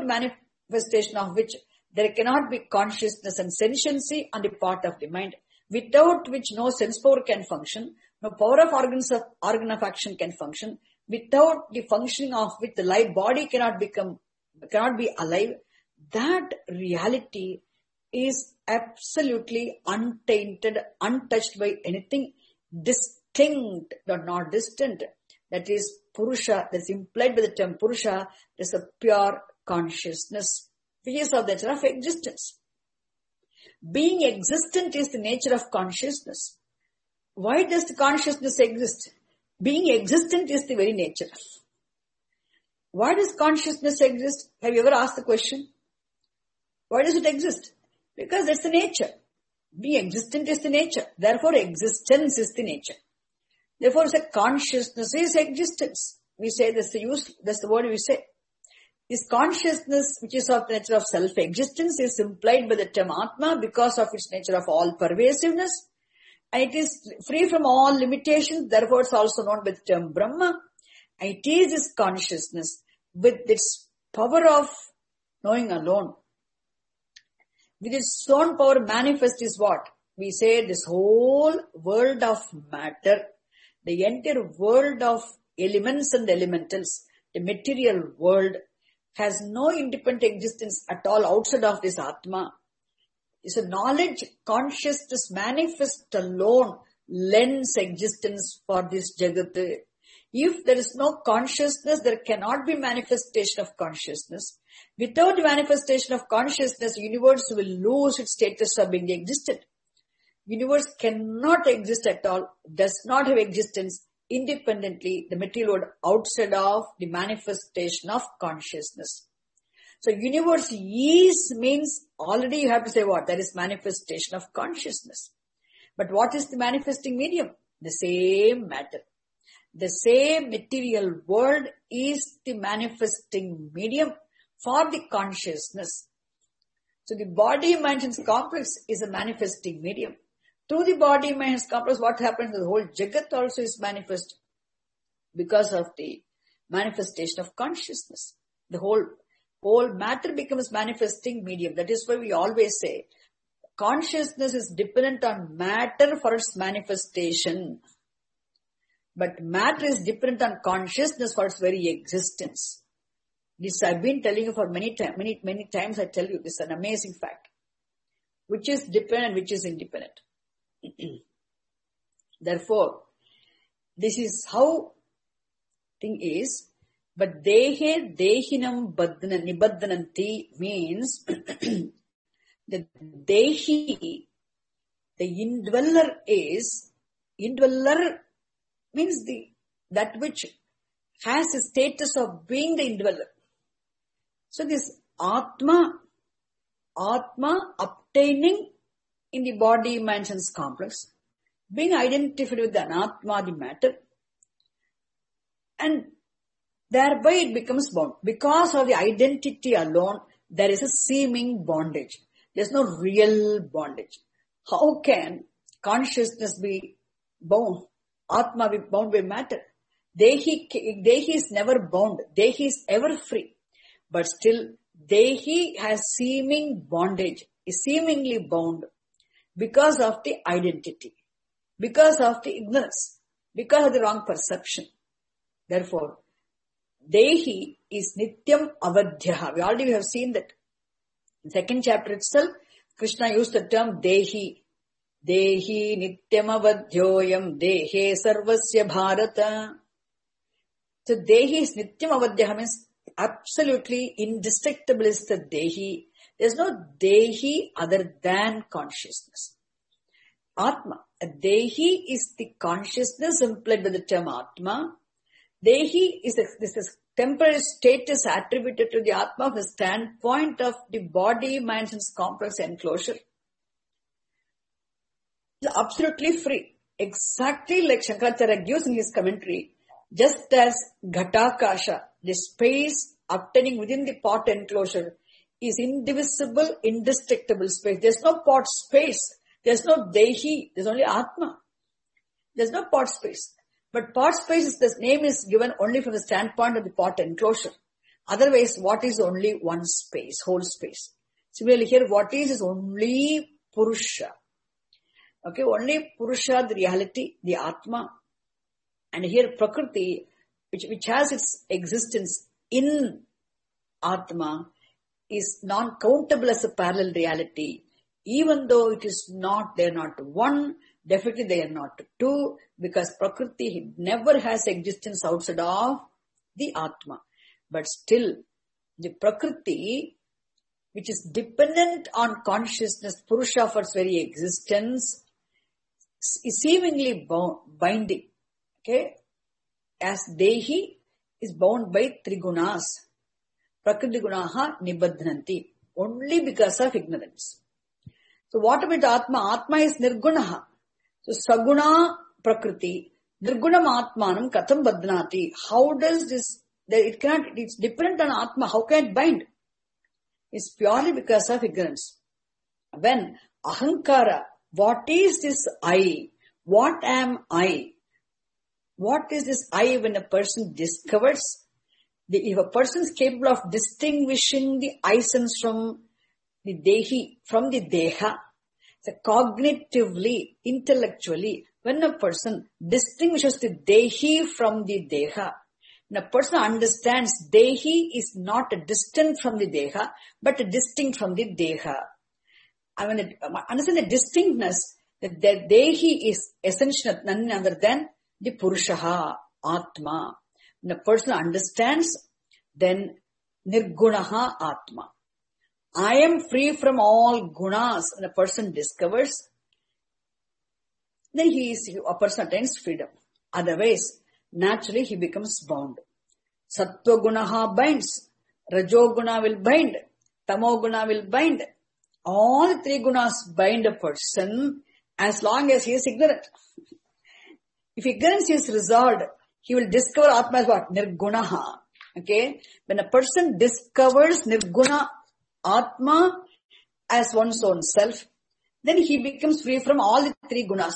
of which there cannot be consciousness and sentiency on the part of the mind, without which no sense power can function, no power of organ of action can function, without the functioning of which the live body cannot be alive. That reality is absolutely untainted, untouched by anything, distinct but not distant. That is Purusha, that's implied by the term Purusha, is a pure consciousness, which is of the nature of existence. Being existent is the nature of consciousness. Why does the consciousness exist? Being existent is the very nature. Why does consciousness exist? Have you ever asked the question? Why does it exist? Because that's the nature. Being existent is the nature. Therefore, existence is the nature. Therefore, consciousness is existence. We say that's the word we say. This consciousness, which is of the nature of self-existence, is implied by the term Atma because of its nature of all-pervasiveness. And it is free from all limitations, therefore it's also known by the term Brahma. And it is this consciousness with its power of knowing alone. With its own power manifest is what? We say this whole world of matter, the entire world of elements and elementals, the material world, has no independent existence at all outside of this Atma. It's a knowledge, consciousness manifest alone lends existence for this Jagat. If there is no consciousness, there cannot be manifestation of consciousness. Without manifestation of consciousness, universe will lose its status of being existent. Universe cannot exist at all, does not have existence independently, the material world outside of the manifestation of consciousness. So universe is means already you have to say what? There is manifestation of consciousness. But what is the manifesting medium? The same matter. The same material world is the manifesting medium for the consciousness. So the body-mind complex is a manifesting medium. Through the body-mind complex, what happens? The whole Jagat also is manifest because of the manifestation of consciousness. The whole matter becomes manifesting medium. That is why we always say consciousness is dependent on matter for its manifestation. But matter is dependent on consciousness for its very existence. This I've been telling you for many times I tell you this is an amazing fact. Which is dependent, which is independent. Therefore, this is how thing is. But dehe dehinam nibaddhananti means the dehi, the indweller means that which has the status of being the indweller. So this Atma obtaining in the body mansions complex, being identified with the Anatma, the matter, and thereby it becomes bound. Because of the identity alone, there is a seeming bondage. There is no real bondage. How can consciousness be bound? Atma be bound by matter. Dehi is never bound. Dehi is ever free. But still, Dehi has seeming bondage, is seemingly bound because of the identity, because of the ignorance, because of the wrong perception. Therefore, Dehi is Nityam Avadhyaha. We already have seen that. In second chapter itself, Krishna used the term Dehi. Dehi Nityam Avadhyoyam Dehe Sarvasya Bharata. So Dehi is Nityam Avadhyaha, means absolutely indestructible is the Dehi. There's no Dehi other than consciousness. Atma. A Dehi is the consciousness implied by the term Atma. Dehi is this temporary status attributed to the Atma from the standpoint of the body, mind, and complex enclosure. It's absolutely free. Exactly like Shankaracharya gives in his commentary, just as Ghatakasha, the space obtaining within the pot enclosure, is indivisible, indestructible space. There's no pot space. There's no Dehi. There's only Atma. There's no pot space. But pot space, this name is given only from the standpoint of the pot enclosure. Otherwise, what is only one space, whole space. Similarly here, what is only Purusha. Okay, only Purusha, the reality, the Atma. And here Prakriti, which has its existence in Atma, is non-countable as a parallel reality. Even though it is not, they are not one, definitely they are not two, because Prakriti never has existence outside of the Atma. But still, the Prakriti, which is dependent on consciousness, Purusha for its very existence, is seemingly binding. Okay? As Dehi is bound by Trigunas. Prakriti Gunaha Nibadhananti. Only because of ignorance. So what about Atma? Atma is Nirgunaha. So Saguna Prakriti, Nirgunam Atmanam Katham Badhanati. How does this, it's dependent on Atma. How can it bind? It's purely because of ignorance. When Ahankara, what is this I? What am I? What is this I when a person discovers? If a person is capable of distinguishing the I sense from the Dehi, from the Deha, so cognitively, intellectually, when a person distinguishes the Dehi from the Deha, when a person understands Dehi is not distant from the Deha, but distinct from the Deha. I mean, understand the distinctness, that the Dehi is essential, none other than the Purushaha, Atma. When a person understands, then Nirgunaha Atma. I am free from all gunas. When a person discovers, then a person attains freedom. Otherwise, naturally he becomes bound. Sattva gunaha binds. Rajo guna will bind. Tamo guna will bind. All three gunas bind a person as long as he is ignorant. If ignorance is resolved, he will discover Atma as what? Nirgunaha. Okay? When a person discovers Nirguna Atma as one's own self, then he becomes free from all the three gunas.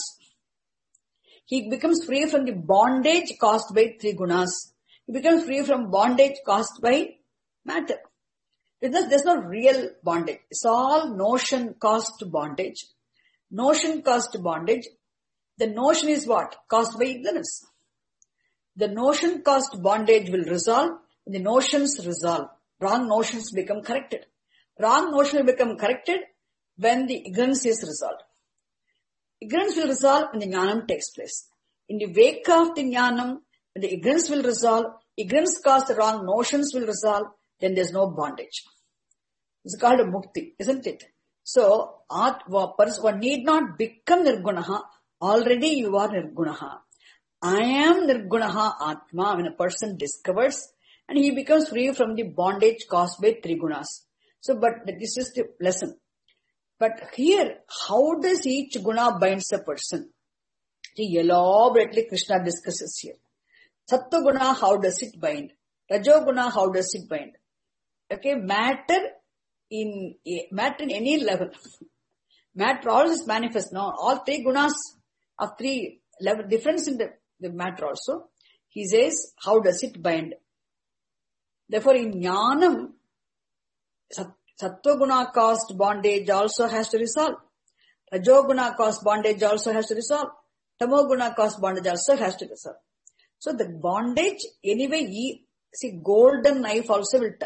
He becomes free from the bondage caused by three gunas. He becomes free from bondage caused by matter. There's no real bondage. It's all notion caused bondage. Notion caused bondage. The notion is what? Caused by ignorance. The notion caused bondage will resolve. The notions resolve. Wrong notions become corrected. Wrong notion will become corrected when the ignorance is resolved. Ignorance will resolve when the jnanam takes place. In the wake of the jnanam, when the ignorance will resolve, ignorance caused wrong notions will resolve, then there's no bondage. It's called a mukti, isn't it? So, one need not become nirgunaha. Already you are nirgunaha. I am nirgunaha Atma when a person discovers, and he becomes free from the bondage caused by three gunas. So, but this is the lesson. But here, how does each guna binds a person? See, elaborately Krishna discusses here. Sattva guna, how does it bind? Rajo guna, how does it bind? Okay, matter in any level. Matter always manifests. Now, all three gunas of three level difference in the matter also. He says, how does it bind? Therefore, in jnanam, Sattva guna caused bondage also has to resolve. Rajo guna caused bondage also has to resolve. Tamo guna caused bondage also has to resolve. So the bondage, anyway, see, golden knife also will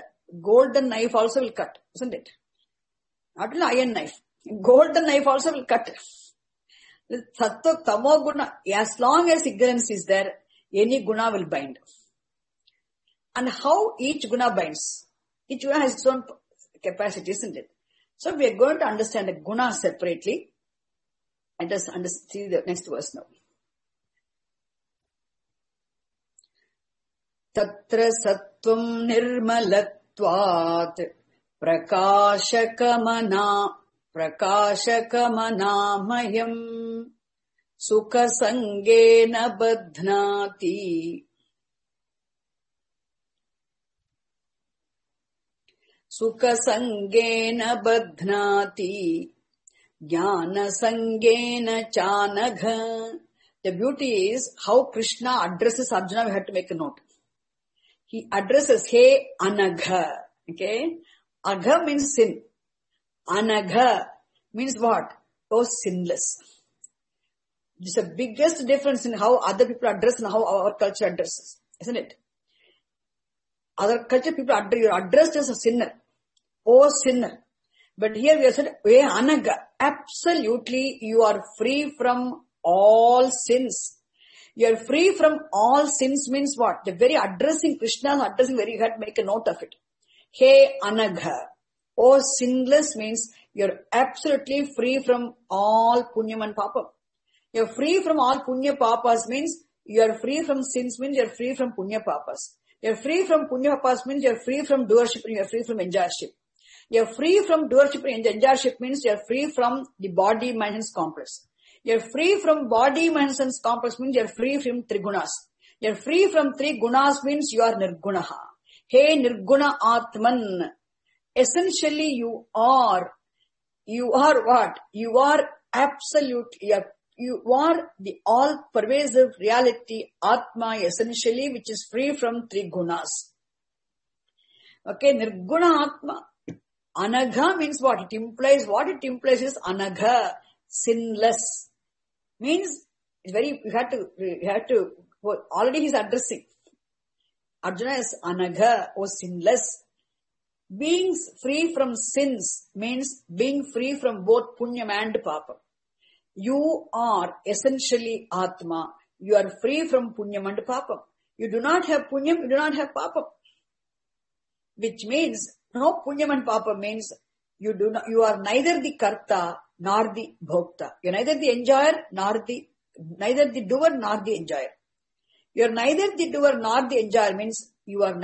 cut, isn't it? Not only iron knife. Golden knife also will cut. Sattva, tamo guna, as long as ignorance is there, any guna will bind. and how each guna binds. Each guna has its own capacity, isn't it? So we are going to understand the guna separately. Let us see the next verse now. Tatra sattvam nirmalatvat prakashakamanāmayam sukha sangena badhnāti sukha sangena badhnāti jnana sangena chanagha. The beauty is how Krishna addresses Arjuna. We have to make a note. He addresses, hey anagha. Okay? Agha means sin. Anagha means what? Oh, sinless. This is the biggest difference in how other people address and how our culture addresses. Isn't it? Other culture people you're addressed as a sinner. Oh, sinner. But here we are said, hey anagha. Absolutely, you are free from all sins. You are free from all sins means what? The very addressing Krishna, addressing very, you have to make a note of it. Hey anagha. Oh, sinless means you're absolutely free from all punyam and papam. You're free from all punya papas means you're free from sins means you're free from punya papas. You're free from punya papas means you're free from doership and you're free from enjoyership. You're free from doership and enjoyership means you're free from the body, mind and complex. You're free from body, mind and complex means you're free from trigunas. You're free from three gunas means you are nirgunaha. Hey nirguna atman. Essentially you are what? You are absolute, you are the all-pervasive reality, Atma essentially, which is free from three gunas. Okay, nirguna Atma. Anagha means what? It implies is anagha, sinless. Means, it's very, you have to, already he's addressing. Arjuna is anagha, or sinless. Being free from sins means being free from both punyam and papam. You are essentially Atma. You are free from punyam and papam. You do not have punyam, you do not have papam. Which means, no punyam and papam means you are neither the karta nor the bhokta. You are neither the enjoyer neither the doer nor the enjoyer. You are neither the doer nor the enjoyer means you are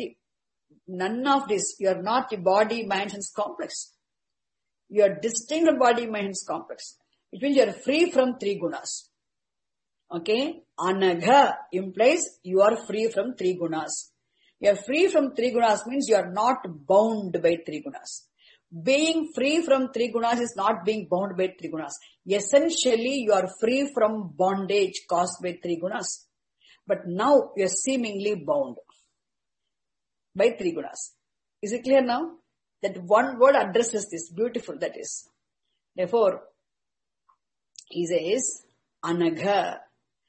none of this. You are not the body, mind and complex. You are distinct from body, mind and complex. It means you are free from three gunas. Okay? Anagha implies you are free from three gunas. You are free from three gunas means you are not bound by three gunas. Being free from three gunas is not being bound by three gunas. Essentially, you are free from bondage caused by three gunas. But now you are seemingly bound by three gunas. Is it clear now? That one word addresses this. Beautiful that is. Therefore, he says, anagha.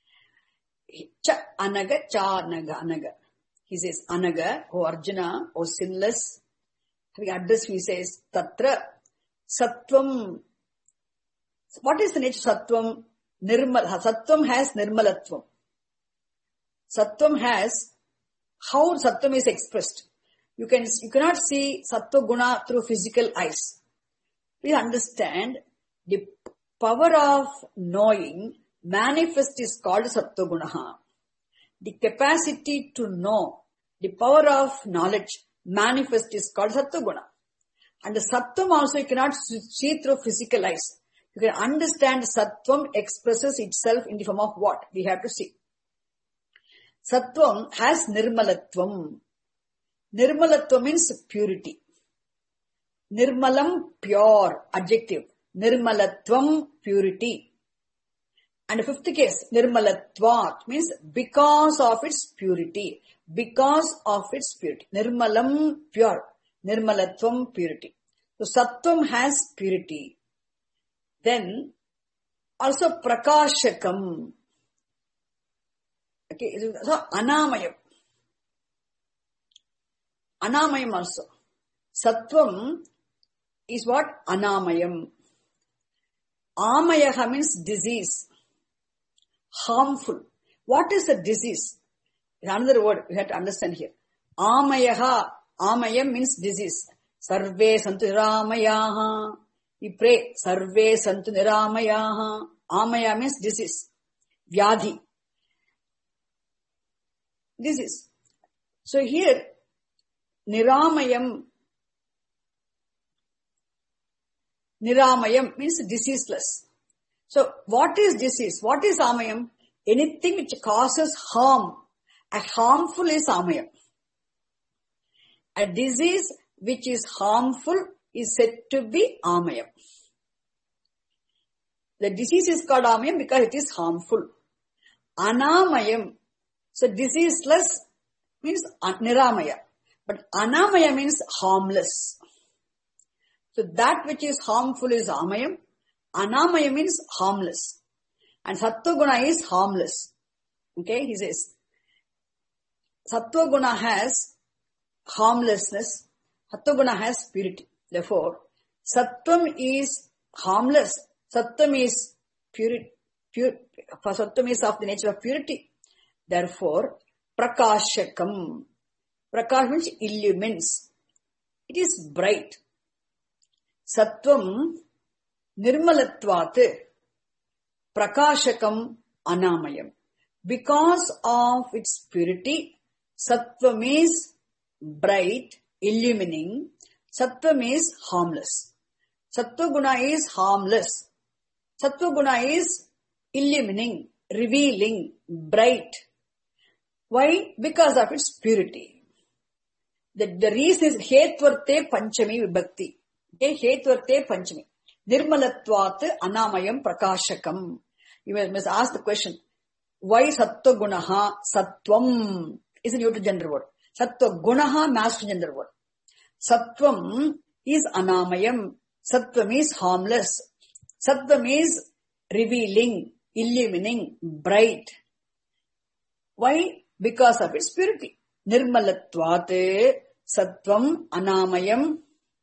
Anaga, cha anaga, anaga. He says, anaga, O Arjuna, O sinless. Having addressed, he says, tatra, sattvam. What is the nature of sattvam? Nirmal. Sattvam has nirmalatvam. Sattvam has how sattvam is expressed. You cannot see sattva guna through physical eyes. Please understand, the power of knowing manifest is called sattva gunaha. The capacity to know, the power of knowledge manifest is called sattva guna. And the sattvam also you cannot see through physical eyes. You can understand sattvam expresses itself in the form of what? We have to see. Sattvam has nirmalatvam. Nirmalatvam means purity. Nirmalam, pure, adjective. Nirmalatvam, purity. And the fifth case, nirmalatvat means because of its purity. Because of its purity. Nirmalam, pure. Nirmalatvam, purity. So sattvam has purity. Then also prakashakam. Okay, so anamayam. Anamayam also. Sattvam is what? Anamayam. Amayaha means disease. Harmful. What is a disease? Another word we have to understand here. Amayaha. Amayam means disease. Sarve santu niramayaha. We pray, Sarve santu niramayaha. Amaya means disease. Vyadhi. Disease. So here, Niramayam means diseaseless. So what is disease? What is Amayam? Anything which causes harm. A harmful is Amayam. A disease which is harmful is said to be Amayam. The disease is called Amayam because it is harmful. Anamayam. So diseaseless means Niramaya. But Anamaya means harmless. So that which is harmful is Amayam. Anamaya means harmless. And Sattva Guna is harmless. Okay, he says. Sattva Guna has harmlessness. Sattva Guna has purity. Therefore, Sattvam is harmless. Sattvam is pure. For Sattvam is of the nature of purity. Therefore, Prakashakam. Prakash means illumines. It is bright. Sattvam nirmalatvat prakashakam anamayam. Because of its purity, Sattvam is bright, illumining. Sattvam is harmless. Sattva Guna is harmless. Sattva Guna is illumining, revealing, bright. Why? Because of its purity. The reason is Hetwarte Panchami Vibhakti. Okay, Hetwarte Panchami. Nirmalatvat Anamayam Prakashakam. You must ask the question, why Sattva Gunaha Sattvam is a neuter gender word. Sattva Gunaha masculine gender word. Sattvam is Anamayam. Sattvam is harmless. Sattvam is revealing, illumining, bright. Why? Because of its purity. Nirmalatvat Sattvam Anamayam.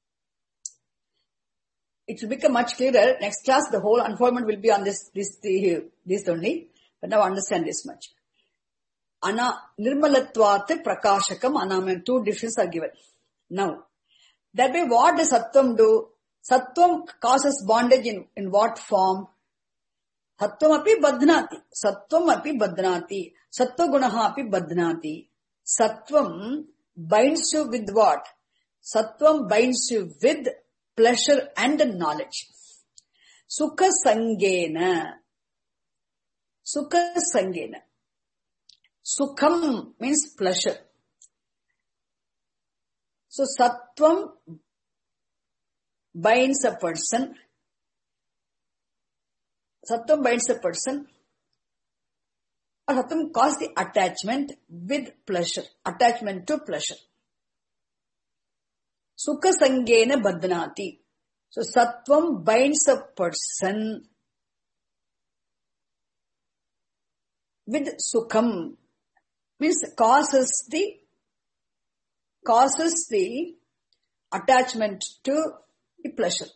It will become much clearer. Next class, the whole unfoldment will be on this only. But now understand this much. Nirmalatvat Prakashakam Anamayam. Two differences are given. Now, that way what does Sattvam do? Sattvam causes bondage in what form? Sattvam api badhnati. Sattvam api badhnati. Sattva gunaha api badhnati. Sattvam binds you with what? Sattvam binds you with pleasure and knowledge. Sukha sangena. Sukha sangena. Sukham means pleasure. So Sattvam binds a person. Sattvam binds a person. Or Sattvam causes the attachment with pleasure. Attachment to pleasure. Sukha sangena badhanati. So Sattvam binds a person with sukham. Means causes the attachment to the pleasure.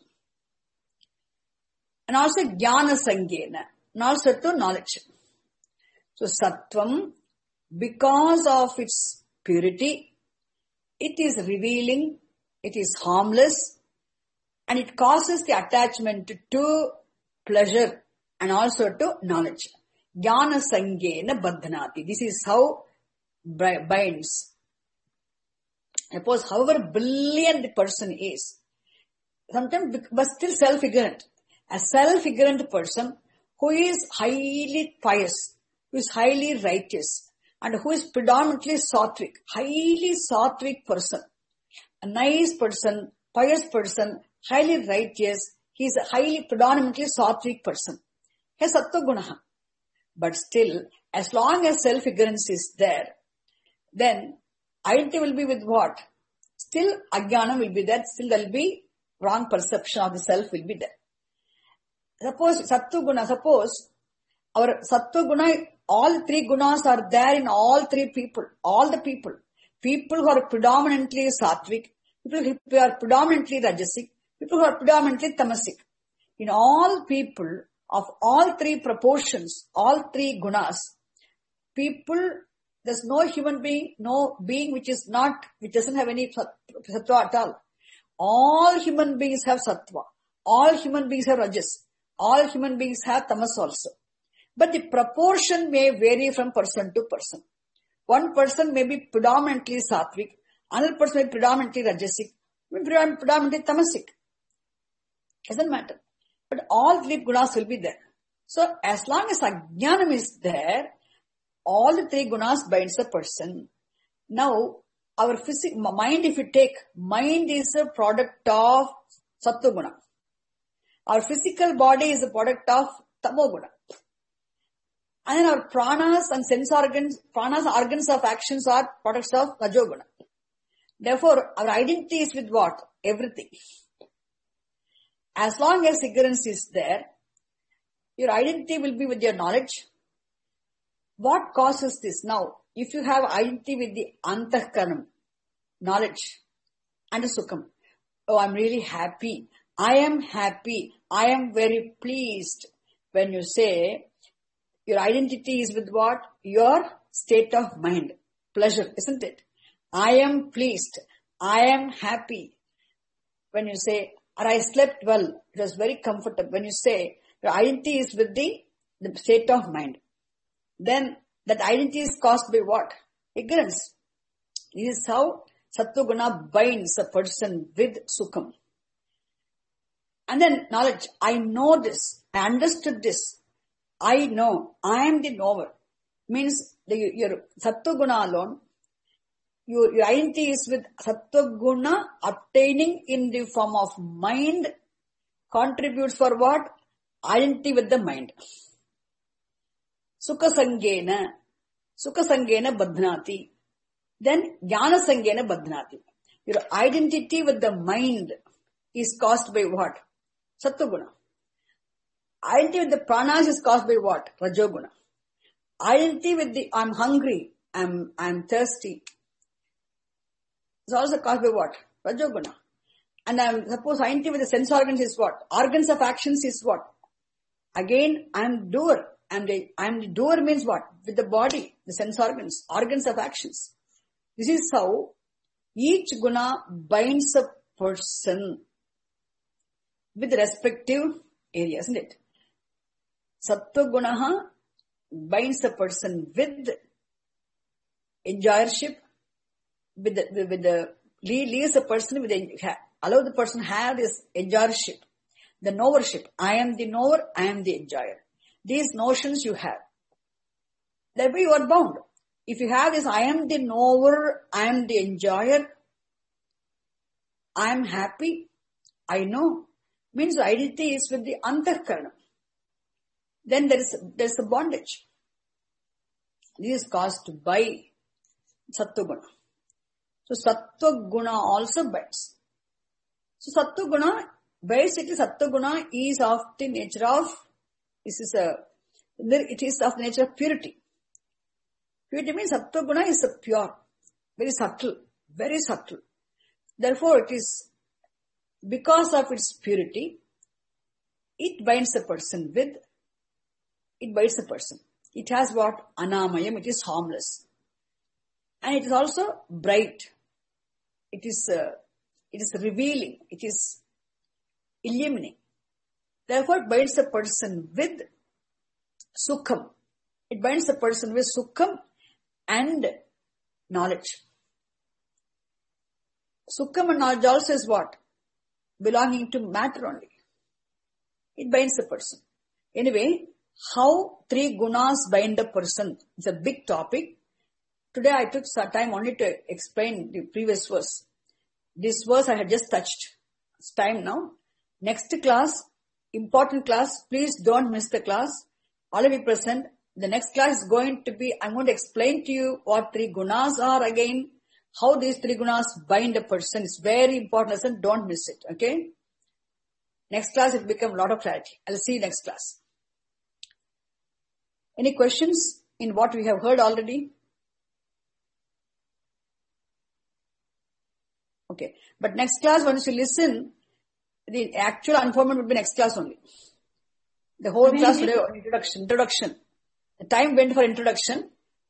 And also jnana sangena. And also to knowledge. So Sattvam, because of its purity, it is revealing, it is harmless, and it causes the attachment to pleasure and also to knowledge. Jnana sangena badhanati. This is how binds. Suppose however brilliant the person is, sometimes but still self-ignorant. A self-ignorant person who is highly pious, who is highly righteous, and who is predominantly sattvic, highly sattvic person, a nice person, pious person, highly righteous, he is a highly predominantly sattvic person. He has sattva gunaha. But still, as long as self-ignorance is there, then identity will be with what? Still ajnana will be there, still there will be wrong perception of the self will be there. Suppose sattva guna, our sattva guna, all three gunas are there in all three people, all the people. People who are predominantly sattvic, people who are predominantly rajasic, people who are predominantly tamasic. In all people of all three proportions, all three gunas, people There's no human being, no being which doesn't have any sattva at all. All human beings have sattva. All human beings have rajas. All human beings have tamas also. But the proportion may vary from person to person. One person may be predominantly sattvic, another person may be predominantly rajasic, predominantly tamasic. Doesn't matter. But all three gunas will be there. So as long as ajnanam is there, all the three gunas binds a person. Now, our mind, if you take, mind is a product of sattva guna. Our physical body is a product of tamo guna. And then our pranas and sense organs, organs of actions are products of rajoguna. Therefore, our identity is with what? Everything. As long as ignorance is there, your identity will be with your knowledge. What causes this? Now, if you have identity with the antahkaranam, knowledge, and the sukham, oh, I'm really happy. I am happy. I am very pleased. When you say, your identity is with what? Your state of mind. Pleasure, isn't it? I am pleased. I am happy. When you say, or I slept well, it was very comfortable. When you say, your identity is with the state of mind. Then that identity is caused by what? Ignorance. This is how Sattva Guna binds a person with Sukham. And then knowledge. I know this. I understood this. I know. I am the knower. Means your Sattva Guna alone, your identity is with Sattva Guna obtaining in the form of mind contributes for what? Identity with the mind. Sukha Sangena Badhnati. Then Jnana Sangena Badhnati. Your identity with the mind is caused by what? Sattva Guna. Identity with the pranas is caused by what? Rajoguna. Identity with the I'm hungry, I'm thirsty is also caused by what? Rajoguna. And suppose identity with the sense organs is what? Organs of actions is what? Again, I'm doer. I'm the doer means what? With the body, the sense organs of actions. This is how each guna binds a person with respective areas, isn't it? Sattva gunaha binds a person with enjoyership, leaves a person with allow the person have this enjoyership, the knowership. I am the knower, I am the enjoyer. These notions you have. That way you are bound. If you have this, I am the knower, I am the enjoyer, I am happy, I know, means identity is with the antahkarana. Then there is a bondage. This is caused by Sattva Guna. So Sattva Guna also binds. So Sattva Guna, basically Sattva Guna is of the nature of, it is of the nature of purity. Purity means Sattva Guna is a pure, very subtle, very subtle. Therefore it is, because of its purity, it binds a person. It has what? Anamayam, it is harmless. And it is also bright. It is revealing. It is illuminating. Therefore, it binds a person with sukham. It binds a person with sukham and knowledge. Sukham and knowledge also is what? Belonging to matter only. It binds a person. Anyway, how three gunas bind a person is a big topic. Today I took some time only to explain the previous verse. This verse I had just touched. It's time now. Next class, important class, please don't miss the class. All of you present. The next class is going to be, I'm going to explain to you what three gunas are again. How these three gunas bind a person. It's very important lesson. Don't miss it. Okay? Next class it will become a lot of clarity. I'll see you next class. Any questions in what we have heard already? Okay. But next class, once you listen, the actual unfoldment will be next class only. The whole class will have introduction. The time went for introduction.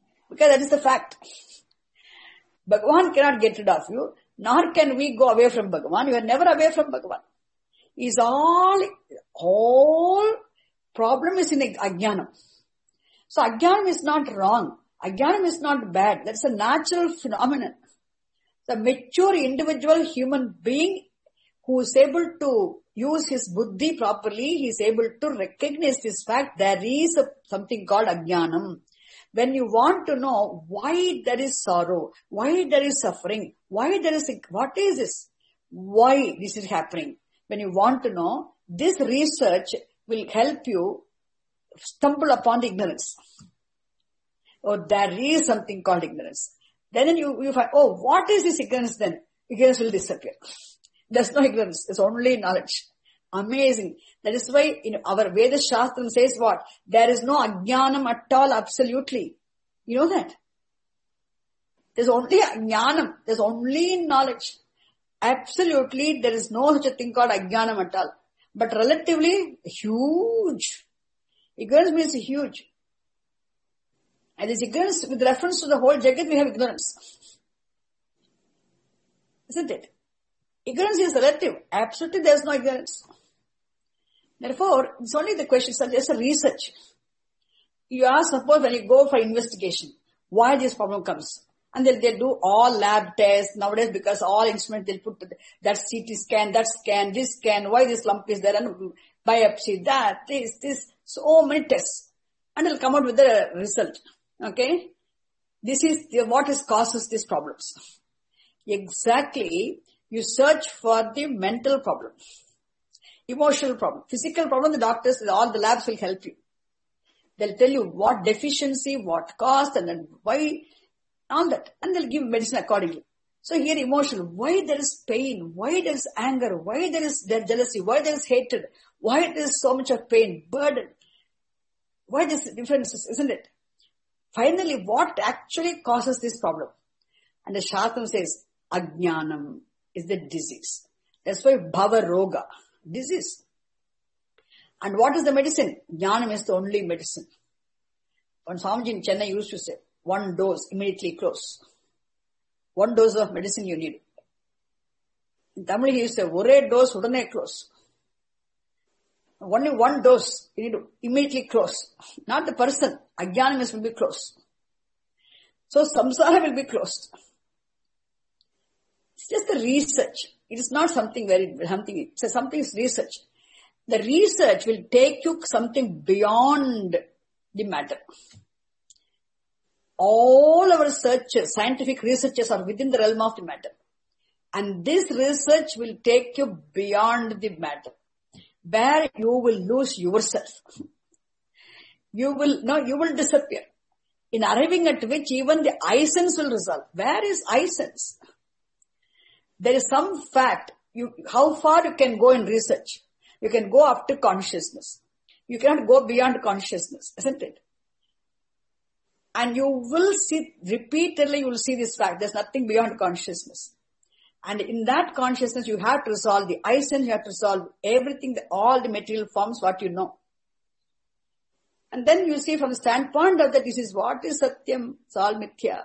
Because that is the fact. Bhagavan cannot get rid of you, nor can we go away from Bhagavan. You are never away from Bhagavan. Is all problem is in Ajnanam. So Ajnanam is not wrong. Ajnanam is not bad. That's a natural phenomenon. The mature individual human being who is able to use his buddhi properly, he is able to recognize this fact. There is something called Ajnanam. When you want to know why there is sorrow, why there is suffering, what is this? Why this is happening? When you want to know, this research will help you stumble upon the ignorance. Oh, there is something called ignorance. Then you find, oh, what is this ignorance then? Ignorance will disappear. There's no ignorance. There's only knowledge. Amazing. That is why in our Veda Shastram says what? There is no Ajnanam at all, absolutely. You know that? There's only Ajnanam. There's only knowledge. Absolutely, there is no such a thing called Ajnanam at all. But relatively, huge. Ignorance means huge. And this ignorance, with reference to the whole Jagat, we have ignorance. Isn't it? Ignorance is relative. Absolutely, there is no ignorance. Therefore, it's only the question, so there's a research. You ask, suppose when you go for investigation, why this problem comes. And they'll do all lab tests nowadays because all instruments they'll put that CT scan, that scan, this scan, why this lump is there, and biopsy, that, this, so many tests. And they'll come out with the result. Okay? This is what causes these problems. Exactly, you search for the mental problem, emotional problem, physical problem, the doctors, all the labs will help you. They'll tell you what deficiency, what cause, and then why, all that. And they'll give medicine accordingly. So here emotional, why there is pain, why there is anger, why there is jealousy, why there is hatred, why there is so much of pain, burden, why this differences, isn't it? Finally, what actually causes this problem? And the Shastram says, Ajnanam is the disease. That's why Bhava Roga, disease. And what is the medicine? Jnanam is the only medicine. When Swamiji in Chennai used to say, one dose, immediately close. One dose of medicine you need. In Tamil he used to say, Ore dose, udane close. Only one dose, you need to immediately close. Not the person. Ajnanam will be closed. So samsara will be closed. It's just the research. It is not something something is research. The research will take you something beyond the matter. All our searches, scientific researches are within the realm of the matter. And this research will take you beyond the matter, where you will lose yourself. You will disappear. In arriving at which even the I sense will resolve. Where is I sense? There is some fact. How far you can go in research? You can go up to consciousness. You cannot go beyond consciousness, isn't it? And you will see, repeatedly you will see this fact. There's nothing beyond consciousness. And in that consciousness, you have to resolve the I sense, you have to resolve everything, all the material forms, what you know. And then you see from the standpoint of that, this is what is Satyam, it's all Mithya.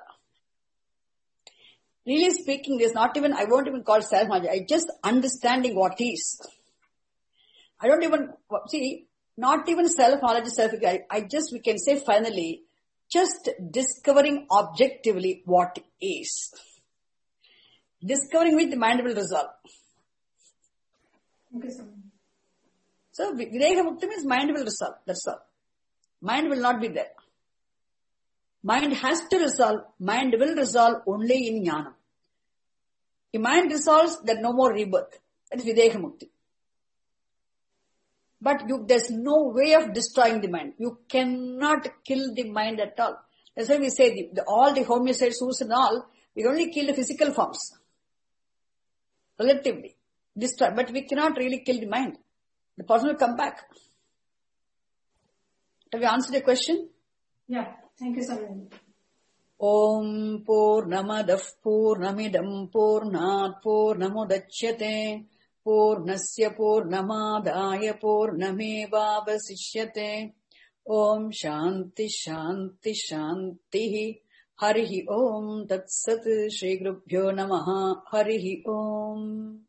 Really speaking, I won't even call self-knowledge, I just understanding what is. I don't even, not even self-knowledge, we can say finally, just discovering objectively what is. Discovering which the mind will resolve. Okay, sir. So, Videha Mukti means mind will resolve. That's all. Mind will not be there. Mind has to resolve. Mind will resolve only in Jnana. If mind resolves, there's no more rebirth. That is Videha Mukti. But there's no way of destroying the mind. You cannot kill the mind at all. That's why we say all the homicides, and all, we only kill the physical forms. Relatively. Destroy. But we cannot really kill the mind. The person will come back. Have you answered your question? Yeah. Thank you so much. Om Purnamadah Purnamidam Purnat Purnamudachyate Purnasya Purnamadaya Purnamevavasishyate Om Shanti Shanti Shanti Harihi Om Tat Sat Shri Gurubhyo Namaha Harihi Om.